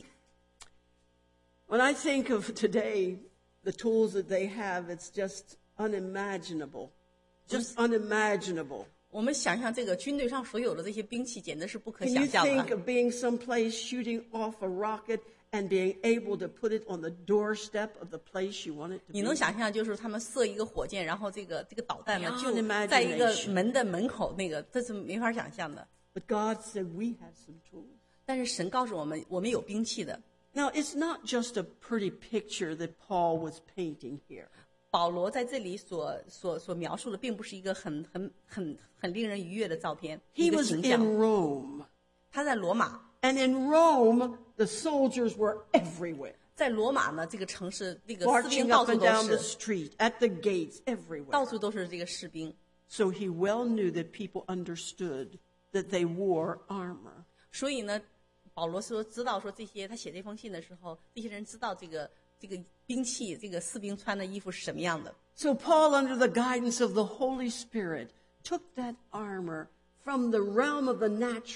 When I think of today, the tools that they have, it's just unimaginable. Just unimaginable. 我们想象这个军队上所有的这些兵器，简直是不可 Can 想 you 象 think 的。 of being someplace shooting off a rocket and being able to put it on the doorstep of the place you want it to 你 be? 能想象，就是他们射一个火箭，然后这个这个导弹呢 Beyond 就在一个 imagination. 门的门口，那个这是没法想象的。 But God said we have some tools. 但是神告诉我们，我们有兵器的。 Now, it's not just a pretty picture that Paul was painting here. 保罗在这里所所所描述的，并不是一个很很很很令人愉悦的照片，一 He 个 was 形 in 象。 Rome. 他在罗马， And in Rome, the soldiers were everywhere. 在罗马呢这个城市，那个士兵 Marching 到 up 处 and 都 down the 是， street, at the gates, 到 everywhere. 处都是这个士兵。 So he well knew that people understood that they wore armor. 所以呢，保罗说知道说这些，他写这封信的时候，这些人知道这个这个兵器，这个士兵穿的衣服是什么样的。 So Paul, under the guidance of the Holy Spirit, took that armor from the realm of the natural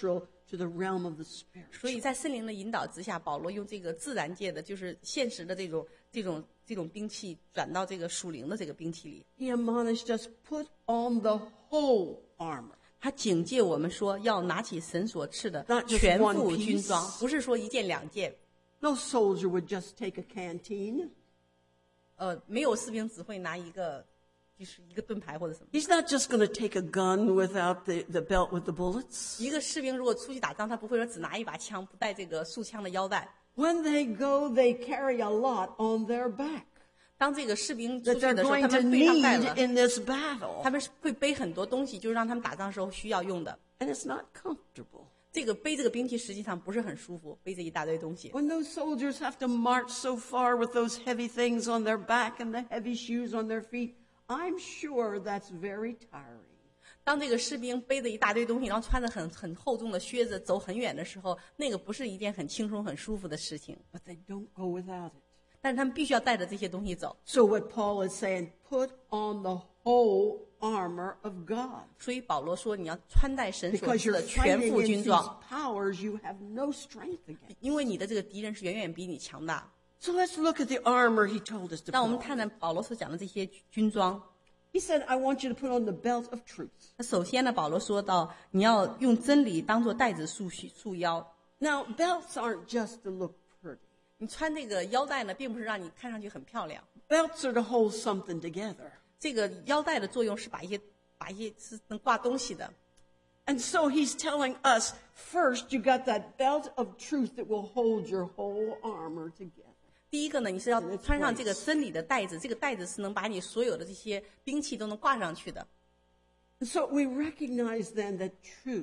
to the realm of the spirit. 所以在圣灵的引导之下，保罗用这个自然界的，就是现实的这种这种这种兵器，转到这个属灵的这个兵器里。 He admonished us, put on the whole armor. 他警戒我们说，要拿起神所赐的 Not just 全 one 副 piece. 军装，不是说一件两件。 No soldier would just take a canteen. 呃，没有士兵只会拿一个，就是一个盾牌或者什么。 He's not just going to take a gun without the, the belt with the bullets. 一个士兵如果出去打仗，他不会说只拿一把枪，不带这个束枪的腰带。 When they go, they carry a lot on their back 当这个士兵出 that 去 they're 的时候， going 他 to 们背上带 need 了， in this battle. 他们是会背很多东西，就是让他们打仗时候需要用的。 And it's not comfortable. 这个背这个兵器实际上不是很舒服，背这一大堆东西。 When those soldiers have to march so far with those heavy things on their back and the heavy shoes on their feet, I'm sure that's very tiring. 当这个士兵背着一大堆东西，然后穿着很很厚重的靴子走很远的时候，那个不是一件很轻松很舒服的事情。 But they don't go without it. 但是他们必须要带着这些东西走。 So what Paul is saying, put on the whole armor of God. 所以保罗说，你要穿戴神所 Because 赐 you're 的全 fighting 副 in 军 these 装， powers you have no strength against. 因为你的这个敌人是远远比你强大。 So let's look at the armor he told us to 让 put 我们 on. 看看保罗所讲的这些军装。 He said, I want you to put on the belt of truth. 那首先呢，保罗说到，你要用真理当做带子束束腰。 Now, belts aren't just to look pretty. 你穿这个腰带呢，并不是让你看上去很漂亮。 Belts are to hold something together. 这个腰带的作用是把一些把一些是能挂东西的。 And so he's telling us, first, you got that belt of truth that will hold your whole armor together. 第一个呢，你是要穿上这个真理的带子，这个带子是能把你所有的这些兵器都能挂上去的。 And so we recognize then that truth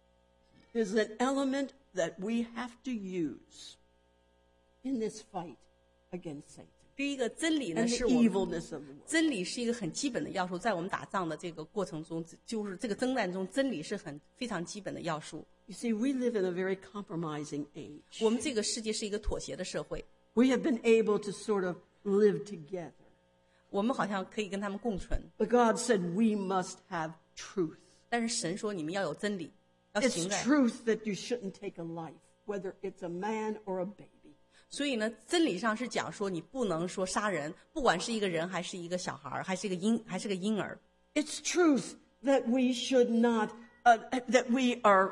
is an element that we have to use in this fight against Satan 第一个真理呢， and 是 the 我们 evilness of the world. 真理是一个很基本的要素，在我们打仗的这个过程中，就是这个征战中，真理是很非常基本的要素。 You see, we live in a very compromising age. 我们这个世界是一个妥协的社会， We have been able to sort of live together. 我们好像可以跟他们共存。 But God said we must have truth. 但是神说你们要有真理，要 It's 行爱。 truth that you shouldn't take a life, whether it's a man or a baby. 所以呢，真理上是讲说你不能说杀人，不管是一个人还是一个小孩，还是一个婴还是个婴儿。 It's truth that we should not, uh, that we are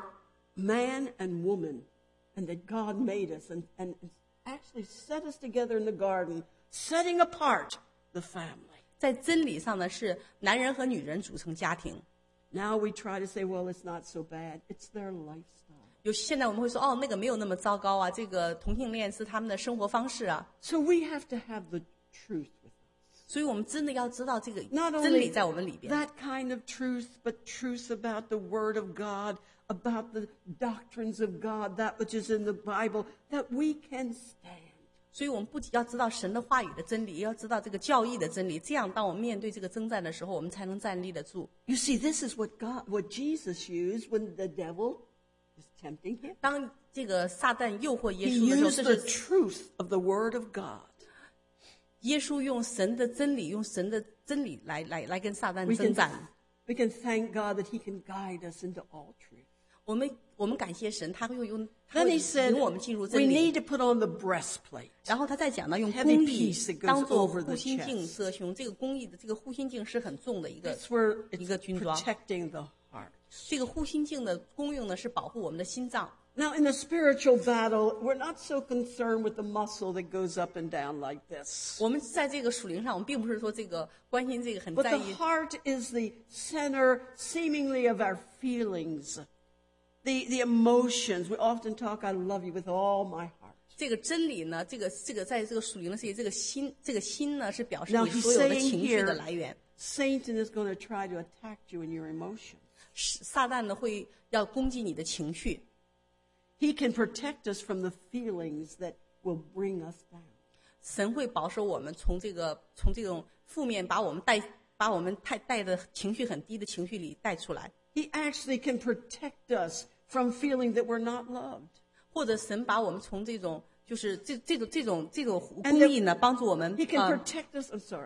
man and woman, and that God made us and, and actually set us together in the garden, setting apart the family. 在真理上呢，是男人和女人组成家庭。 Now we try to say, well, it's not so bad. It's their lifestyle. 有现在我们会说，哦，那个没有那么糟糕啊，这个同性恋是他们的生活方式啊。 So we have to have the truth with us. 所以我们真的要知道这个 Not 真理 only 在我们里边。 that kind of truth, but truth about the Word of God, about the doctrines of God, that which is in the Bible, that we can stand. 所以我们不仅要知道神的话语的真理，也要知道这个教义的真理。这样，当我们面对这个征战的时候，我们才能站立得住。 You see, this is what God, what Jesus used when the devil is tempting him. 当这个撒旦诱惑耶 He 稣的时候， used 这 the 是 truth of the Word of God. 耶稣用神的真理，用神的真理来来来跟撒旦 We 征 can, 战。 we can thank God that He can guide us into all truth. 我们我们感谢神，他会用他 Then 会 He said, 引我们进入 we 真理。 need to put on the breastplate. 然后他再讲到用 Heavy 公义 piece that goes 当做 over the 护心镜 chest. 遮胸，这个公义的这个护心镜是很重的一个 That's where 一个 it's 军装。 protecting the heart. 这个护心镜的功用呢是保护我们的心脏。 Now, in the spiritual battle, we're not so concerned with the muscle that goes up and down like this. 我们在这个属灵上，我们并不是说这个关心这个很 But 在 the 意。 heart is the center, seemingly, of our feelings, the, the emotions. We often talk, I love you with all my heart. 这个真理呢，这个这个在这个属灵的世界，这个心，这个心呢是表示 Now, 你 he's 所有的 saying 情绪的 here, 来源。 Satan is going to try to attack you in your emotions. 撒旦呢会要攻击你的情绪， He can protect us from the feelings that will bring us down. 神会保守我们从这个从这种负面把我们带把我们太带的情绪很低的情绪里带出来， He actually can protect us from feeling that we're not loved. 或者神把我们从这种就是这这种这种这种 And 公义呢帮助我们 He can 呃 protect us, I'm sorry.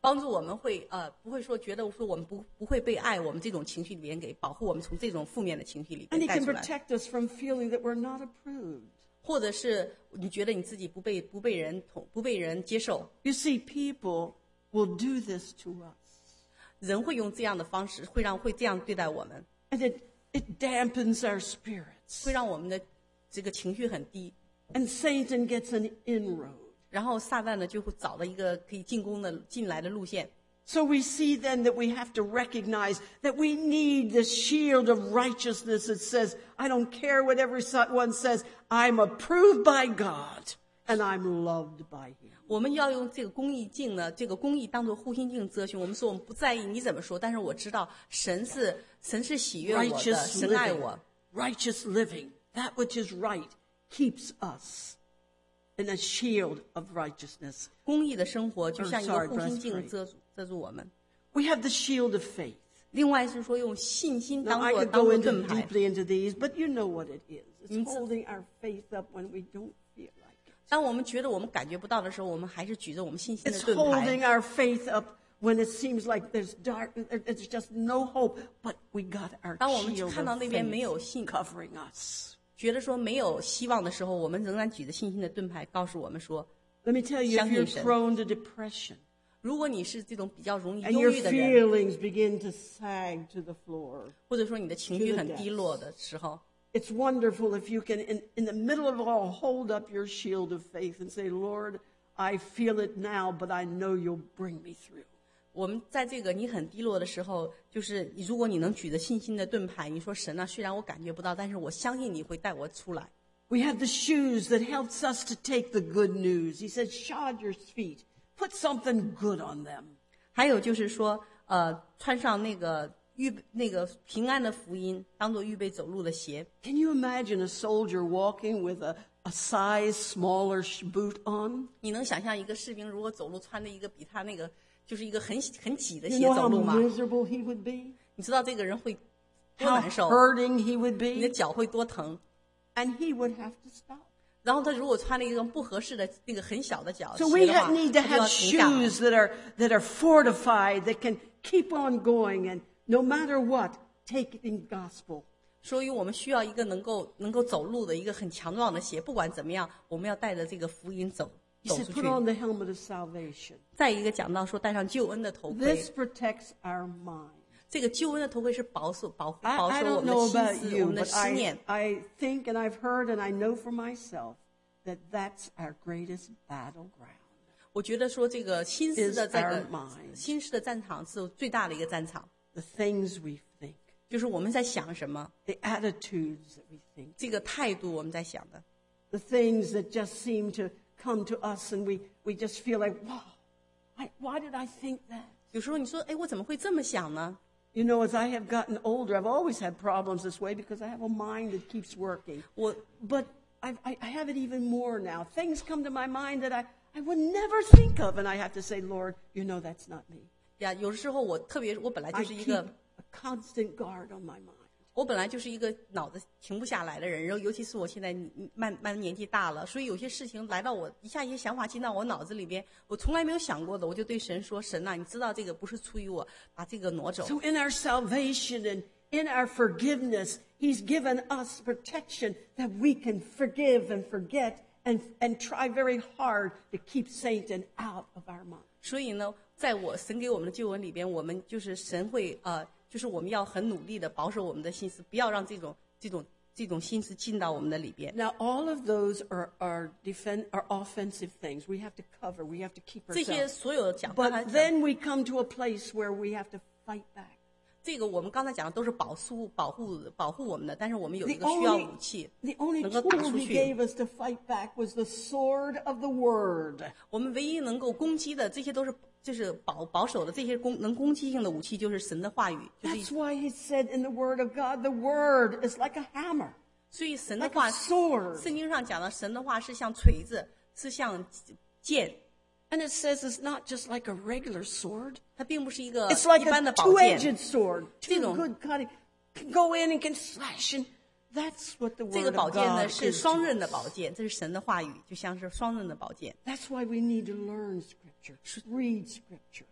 帮助我们会呃不会说觉得说我们不不会被爱，我们这种情绪里面给保护我们从这种负面的情绪里 And 面 he 带 can 出来， protect us from feeling that we're not approved. 或者是你觉得你自己不被不被人同不被人接受， You see, people will do this to us. 人会用这样的方式，会让会这样对待我们， And it, it dampens our spirits. 会让我们的这个情绪很低， And Satan gets an inroad. 然后撒旦呢就会找到一个可以进攻的进来的路线。 So we see then that we have to recognize that we need the shield of righteousness that says, I don't care what everyone says, I'm approved by God and I'm loved by Him. 我们要用这个公义镜呢，这个公义当做护心镜遮胸。我们说我们不在意你怎么说，但是我知道神是神是喜悦我的， Righteous 神爱 living, 我。 righteous living, that which is right, keeps us in a shield of righteousness. 公义的生活就像一个 sorry, 护心镜 breastplate. 遮住遮住我们。 We have the shield of faith. 另外是说用信心 Now, 当 I 做 could 当 go 做 into 盾牌。 deeply into these, but you know what it is. It's 您知- holding our faith up when we don't feel like it. 当我们觉得我们感觉不到的时候，我们还是举着我们信心的 It's 盾 holding 牌。 our faith up when it seems like there's dark, there's just no hope, but we got our 当我们 shield 看到 of 那边没 faith 有信， covering us. 觉得说没有希望的时候，我们仍然举着信心的盾牌，告诉我们说， Let me tell you, if 相信 you're 神。 prone to depression 如果你是这种比较容易 and 忧 your 郁的人， feelings begin to sag to the floor, 或者说你的情绪很低落的时候， it's wonderful if you can, in, in the middle of it all, hold up your shield of faith and say, Lord, I feel it now, but I know you'll bring me through. 我们在这个你很低落的时候，就是如果你能举着信心的盾牌，你说神啊，虽然我感觉不到，但是我相信你会带我出来。 We have the shoes that helps us to take the good news. He said, shod your feet. Put something good on them. 还有就是说，呃，穿上那个预那个平安的福音，当做预备走路的鞋。 Can you imagine a soldier walking with a, a size smaller sh- boot on? 你能想象一个士兵如果走路穿着一个比他那个就是一个很很挤的 You 鞋 know 走 how 路吗？ miserable he would be? 你知道这个人会多 How 难受， hurting he would 你的 be? 脚会多疼。 And he would have to stop. 然后他如果穿了一个不合适的那个很小的脚 So 鞋 we 的话， ha- need 他 to 就要 have 停下来。 shoes that are, that are fortified, that can keep on going, and no matter what, take it in gospel. 所以我们需要一个能够能够走路的一个很强壮的鞋，不管怎么样，我们要带着这个福音走 He 走 said, 出 put 去。 on the helmet of salvation. 再一个讲到说戴上救恩的头盔 This，protects our mind. 这个救恩的头盔是保守保护 I, 保 I 守我 don't 们 know 的 about 心思，我 you, 们的 but 思念 I,。I think and I've heard and I know for myself that that's our greatest battleground. 我觉得说这个心思的 Is 这 our 个 mind. 心思的战场是最大的一个战场， The things we think, 就是我们在想什么， the attitudes that we think, 这个态度我们在想的。 the things that just seem to come to us and we, we just feel like, wow, I, why did I think that? 有时候你说，哎，我怎么会这么想呢？ You know, as I have gotten older, I've always had problems this way because I have a mind that keeps working. 我 But I've, I, I have it even more now. Things come to my mind that I, I would never think of, and I have to say, Lord, you know that's not me. 呀，有的时候我特别，我本来就 I 是一 keep 个， a constant guard on my mind. 我本来就是一个脑子停不下来的人，然后尤其是我现在慢慢年纪大了，所以有些事情来到我一下一些想法进到我脑子里边，我从来没有想过的，我就对神说：“神呐、啊，你知道这个不是出于我，把这个挪走。” So in our salvation and in our forgiveness, He's given us protection that we can forgive and forget and, and try very hard to keep Satan out of our mind. 所以呢，在我神给我们的救恩里边，我们就是神会呃，就是我们要很努力的保守我们的心思，不要让这种这种这种心思进到我们的里边。 Now, all of those are, are, defend, are offensive things. We have to cover. We have to keep 这些 ourselves. 所有讲，刚才 But 讲 then we come to a place where we have to fight back. 这个我们刚才讲的都是保护保护保护我们的，但是我们有一 The 个需要 only, 武器， the only 能够打 tool 出 He 去。 gave us to fight back was the sword of the Word. 我们唯一能够攻击的，这些都是就是保保守的这些攻能攻击性的武器，就是神的话语，就是 That's why He said in the Word of God, the Word is like a hammer, 所以神的 like 话 a，sword. 圣经上讲的神的话是像锤子，是像剑， And it says it's not just like a regular sword. 它并不是一个 It's like 一般 a 的宝剑。 two-edged sword. Two 这种- good cutting. Can go in and can slash. And that's what the 这 Word 个 of 宝剑呢 God 是 is 双 to 刃的 us. 宝剑，这是神的话语，就像是双刃的宝剑。 That's why we need to learn Scripture, read Scripture.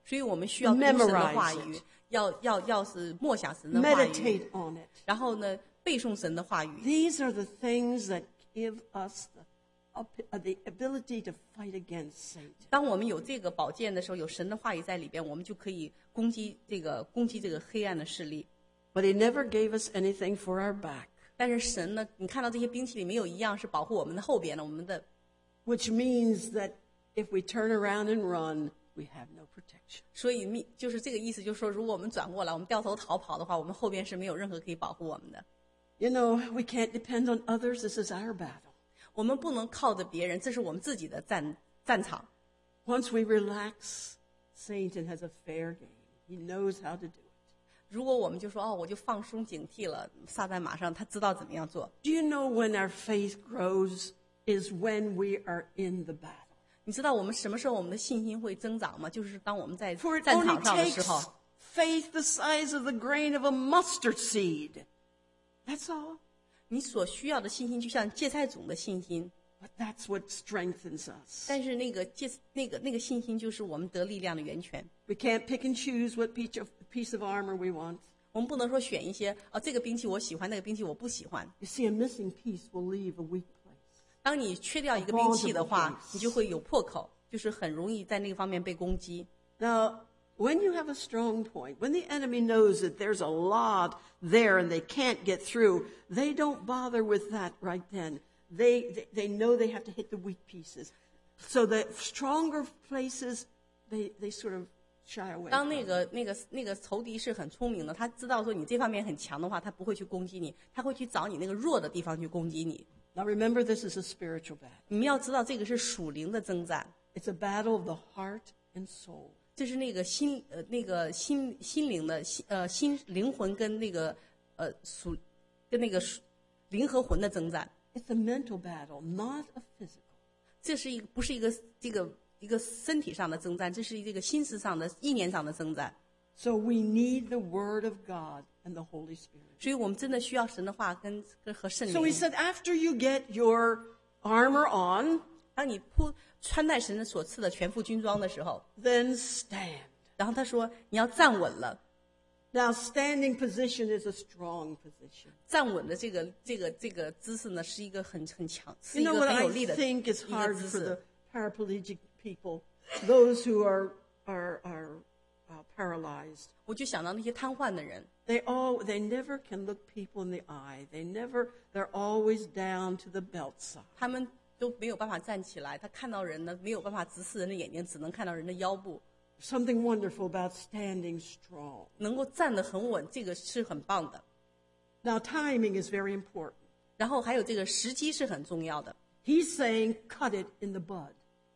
所以我们需要读神的话语，要要要是默想神的话语 meditate on it. 然后呢背诵神的话语。 These are the things that give us the, the ability to fight against Satan. 当我们有这个宝剑的时候，有神的话语在里边，我们就可以攻击这个攻击这个黑暗的势力。 But he never gave us anything for our back. 但是神呢，你看到这些兵器里没有一样是保护我们的后边的，我们的 Which means that if we turn around and run, we have no protection. 所以密就是这个意思，就是说，如果我们转过来，我们掉头逃跑的话，我们后边是没有任何可以保护我们的。 You know, we can't depend on others. This is our battle. 我们不能靠着别人，这是我们自己的战战场。 Once we relax, Satan has a fair game. He knows how to do it. 如果我们就说哦，我就放松警惕了，撒旦马上他知道怎么样做。 Do you know when our faith grows is when we are in the battle? 你知道我们什么时候我们的信心会增长吗？就是当我们在 For it 战 only 场上的时 takes 候。 faith the size of the grain of a mustard seed. That's all. 你所需要的信心就像芥菜种的信心， But that's what strengthens us. 但是那个芥那个那个信心就是我们得力量的源泉。 We can't pick and choose what piece of, piece of armor we want. 我们不能说选一些哦，这个兵器我喜欢，那个兵器我不喜欢。 You see, a missing piece will leave a weak place. 当你缺掉一个兵器的话，你就会有破口，就是很容易在那个方面被攻击。 Now, when you have a strong point, when the enemy knows that there's a lot there and they can't get through, they don't bother with that right then. They, they, they know they have to hit the weak pieces. So the stronger places, they, they sort of shy away. 当那个那个那个仇敌是很聪明的，他知道说你这方面很强的话，他不会去攻击你，他会去找你那个弱的地方去攻击你。 Now remember, this is a spiritual battle. 你们要知道，这个是属灵的征战， It's a battle of the heart and soul. 这是那个心呃那个心心灵的心呃心灵魂跟那个呃属跟那个属灵和魂的征战。 It's a mental battle, not a physical. 这是一个不是一个这个一个身体上的征战，这是这个心思上的意念上的征战。 So we need the Word of God and the Holy Spirit. 所以我们真的需要神的话跟跟和圣 So he 灵。 said, after you get your armor on, 当你铺穿戴神的所赐的全副军装的时候， then stand. 然后他说你要站稳了。 Now, standing position is a strong position. 站稳的这个这个这个姿势呢，是一个很很强，是 You 一 know 个 what 很 I 有力的 think is 一个 hard 姿 for 势 the。paraplegic people, those who are are are uh, paralyzed. 我就想到那些瘫痪的人， They all they never can look people in the eye. They never they're always down to the belt side. 他们都没有办法站起来，他看到人呢没有办法直视人的眼睛，只能看到人的腰部。 Something wonderful about standing strong. 能够站得很稳，这个是很棒的。 Now, timing is very important. 然后还有这个时机是很重要的。 He's saying, cut it in the bud.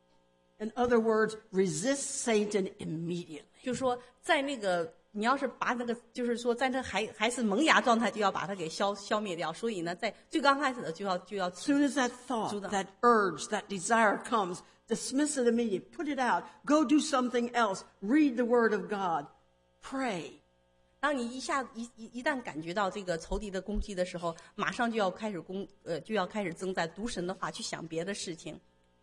In other words, resist Satan immediately. 就是说，在那个你要是把那个，就是说，在那还还是萌芽状态，就要把它给消消灭掉。所以呢，在最刚开始的就要就要 As soon as that thought, that urge, that desire comes, dismiss it immediately. Put it out. Go do something else. Read the Word of God. Pray. 当你一下一一一旦感觉到这个仇敌的攻击的时候，马上就要开始攻呃就要开始征战，读神的话，去想别的事情。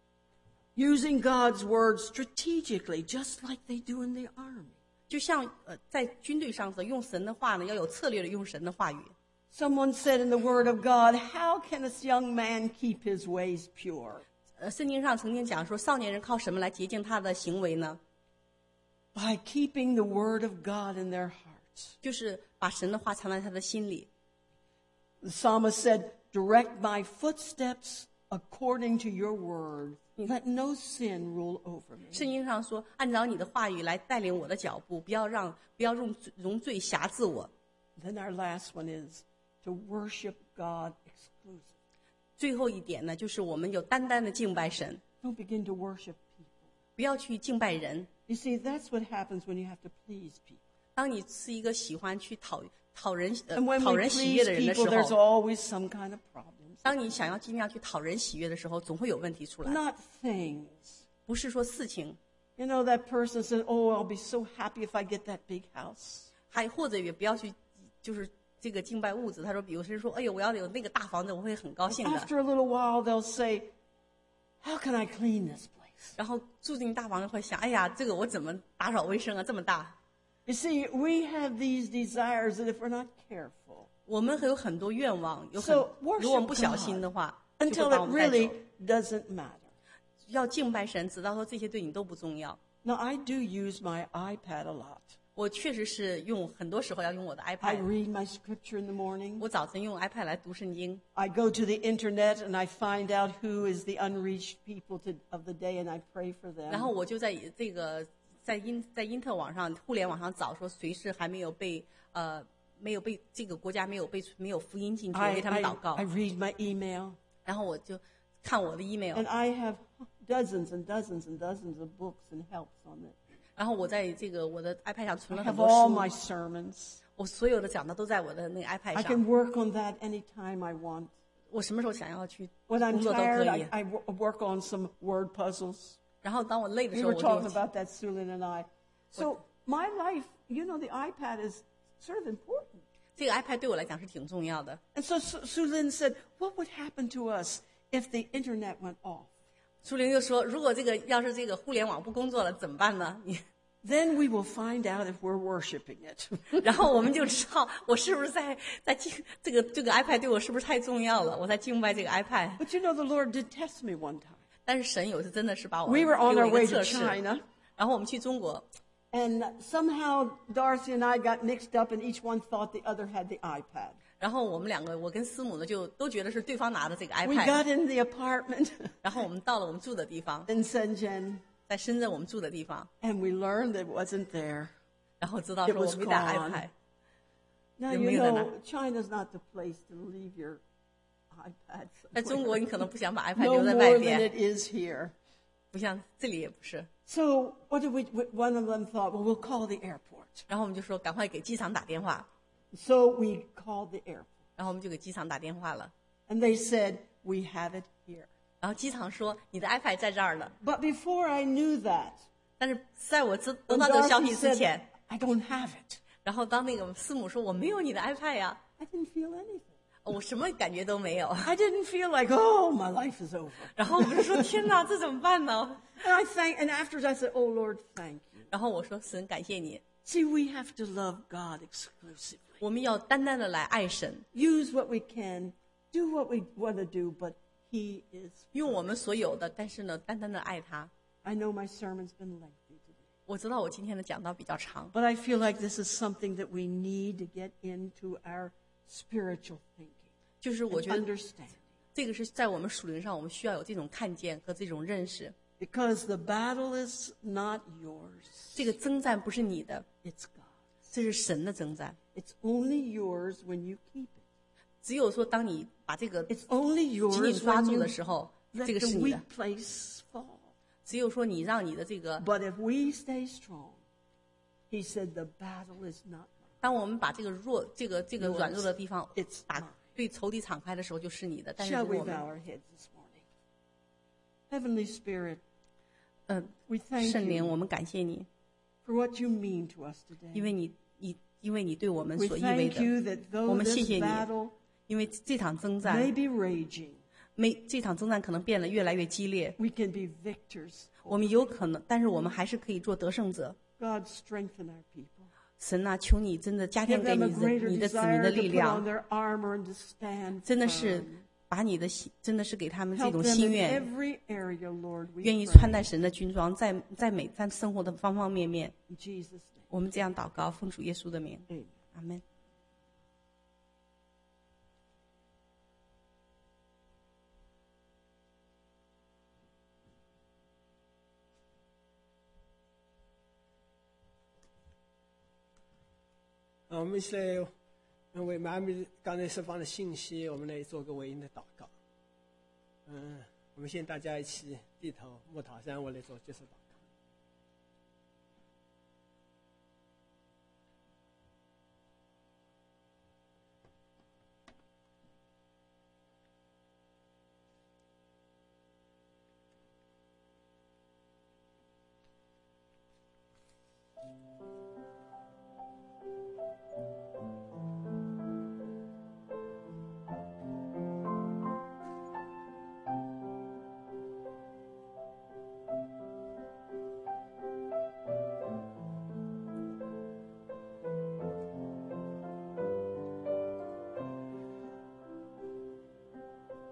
Using God's Word strategically, just like they do in the army. 就像呃在军队上的用神的话呢，要有策略的用神的话语。 Someone said in the Word of God, how can this young man keep his ways pure? 呃，圣经上曾经讲说，少年人靠什么来洁净他的行为呢？ By keeping the Word of God in their hearts. 就是把神的话藏在他的心里。 The psalmist said, direct my footsteps according to your word. Let no sin rule over me. 圣经上说，按照你的话语来带领我的脚步，不要让不要容容罪辖制我。 Then our last one is to worship God exclusively. 最后一点呢，就是我们有单单的敬拜神， Don't begin to worship people. 不要去敬拜人。 You see, that's what happens when you have to please people. 当你是一个喜欢去讨讨人呃 And when 讨 we 人喜 please 悦的人的时 people, there's 候， always some kind of problems. 当你想要尽量去讨人喜悦的时候，总会有问题出来。 Not things. 不是说事情， You know, that person said, oh, I'll be so happy if I get that big house. 还或者也不要去就是这个敬拜物质。他说，比如是说，哎呦，我要有那个大房子，我会很高兴的。 After a little while, they'll say, how can I clean this place? 然后住进大房子会想，哎呀，这个我怎么打扫卫生啊，这么大。 You see, we have these desires that if we're not careful, 我们有很多愿望，有很 So 如果我们 worship 不小心的话，就 until 会把 it 我们带 really 走。 doesn't matter. 要敬拜神，直到说这些对你都不重要。 Now, I do use my iPad a lot. 我确实是用很多时候要用我的 I iPad， read my scripture in the morning. 我早晨用 iPad 来读圣经， I go to the internet and I find out who is the unreached people to, of the day and I pray for 然后 them. 我就在这个在因在因特网上、互联网上找说谁是还没有被呃没有被这个国家没有被没有福音进去，我 I, 为他们 I, 祷告 I。read my email. 然后我就看我的 email， And I have dozens and dozens and dozens of books and helps on it. 然后我在这个我的 iPad 上存 I 了很 have 多 all 书， my sermons. 我所有的讲的都在我的那个 I iPad can 上， work on that anytime I want. 我什么时候想要去 When 工 I'm 作都 tired, 可 I, 以。 I wo- work on some word puzzles. 然后当我累的 We 时候， were 我 talking 就 about that, Sulin and I. So my life, you know, the iPad is sort of important. 这个 iPad 对我来讲是挺重要的。 And so Su- Sulin said, what would happen to us if the internet went off? 苏玲就说：“如果这个要是这个互联网不工作了怎么办呢？”你， Then we will find out if we're worshiping it. 然后我们就知道我是不是在在敬这个这个 iPad 对我是不是太重要了？我在敬拜这个 iPad。 But you know, the Lord did test me one time. 但是神有时真的是把我 We were 给 on 我 our 一个 way 测 to 试。 China. 然后我们去中国， And somehow Darcy and I got mixed up, and each one thought the other had the iPad. 然后我们两个，我跟师母呢就都觉得是对方拿的这个 We iPad。 got in the apartment 然后我们到了我们住的地方， in Shenzhen, 在深圳我们住的地方， and we learned that it wasn't there. 然后知道 It 说我 was 没带 gone. iPad。 Now, Yung you mga know, China's not the place to leave your iPad 在中 somewhere. 国，你可能不想把 iPad No 留在 more 外 than 边， it is here. 不像这里也不是。 So what did we, one of them thought, well, we'll call the airport. 然后我们就说赶快给机场打电话， So we called the airport. 然后我们就给机场打电话了。 And they said, we have it here. 然后机场说你的 iPad 在这儿了， But before I knew that, 但是在我知得 when 到这个消 Darcy 息之 said, 前， I don't have it, 然后当那个师母说我没有你的 iPad 呀， I didn't feel anything. 我什么感觉都没有。 I didn't feel like, oh, my life is over. 然后我们就说天哪，这怎么办呢？ And I thank, and afterwards I said, oh, Lord, thank you. 然后我说神感谢你， See, we have to love God exclusively. 我们要单单的来爱神， Use what we can, do what we want to do, but He is. 用我们所有的，但是呢，单单的爱他。 I know my sermon's been lengthy today, 我知道我今天的讲道比较长， but I feel like this is something that we need to get into our spiritual thinking 就是我 and 觉得 understanding. 这个是在我们属灵上，我们需要有这种看见和这种认识。 Because the battle is not yours, 这个征战不是你的， it's God. 这是神的征战。 It's only yours when you keep it. 只有说当你把这个 It's only 紧 yours 紧抓 when 住 you 的时候， let 这个 the 是你的 weak。place fall. 只有说你让你的这个， But if we stay strong, He said the battle is not mine. 当我们把这个弱、这个这个软弱的地方 It's 打 mine. 对仇敌敞开的时候，就是你的。但是 Shall 如果 we 我们 bow our heads this morning? Heavenly Spirit, 嗯， we thank 圣灵， you 我们感谢你， for what you mean to us 因 today. 为你你因为你对我们 We 所意味 thank 的， you that 我 though 们 this 谢谢你， battle 因为这场征 may 战， be raging, 没这场征战可能变得越来越激烈， we can be victors. 我们有可能，但是我们还是可以做得胜者。 God, strengthen our people. 神啊，求你真的加添 Give 给 them 你 a 的 greater 你的子民 desire 的 to 力 put on 量， their armor and to stand 真的是 firm. 把你的心，真的是给他们这 Help 种 them 心 in 愿， every area, Lord. We 愿意 pray. 穿戴神的军装，在在每在生活的方方面面， In Jesus' name. 我们这样祷告，奉主耶稣的名， Amen. 阿门。 啊，我们现在为妈咪刚才释放的信息，我们来做个回应的祷告。嗯，我们先大家一起低头默祷，然后我来做结束祷告。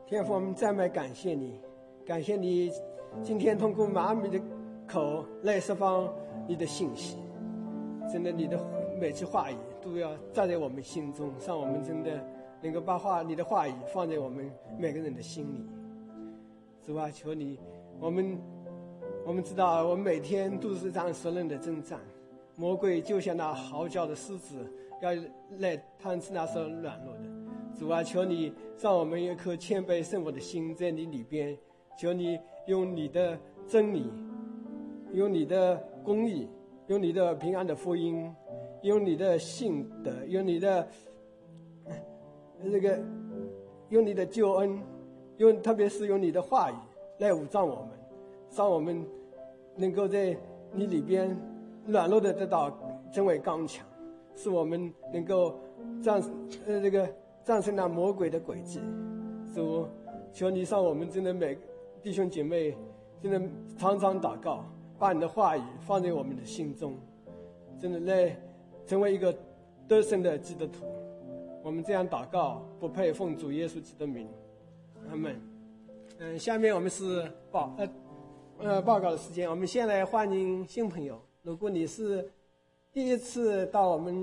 天父，我们赞美感谢你，感谢你今天通过马米的口来释放你的信息。真的，你的每句话语都要站在我们心中，让我们真的能够把话你的话语放在我们每个人的心里。主啊，求你，我们我们知道，我们每天都是这样熟人的征战，魔鬼就像那嚎叫的狮子，要来探吃那时候软弱的。主啊，求你让我们有一颗谦卑圣母的心在你里边，求你用你的真理，用你的公义，用你的平安的福音，用你的信德，用你的这个，用你的救恩，用特别是用你的话语来武装我们，让我们能够在你里边软弱的得到成为刚强，使我们能够战呃这个战胜那魔鬼的诡计。主，求你让我们真的每弟兄姐妹真的常常祷告，把你的话语放在我们的心中，真的来成为一个得胜的基督徒。我们这样祷告，不配奉主耶稣基督的名，阿们。嗯，下面我们是报呃呃报告的时间，我们先来欢迎新朋友。如果你是第一次到我们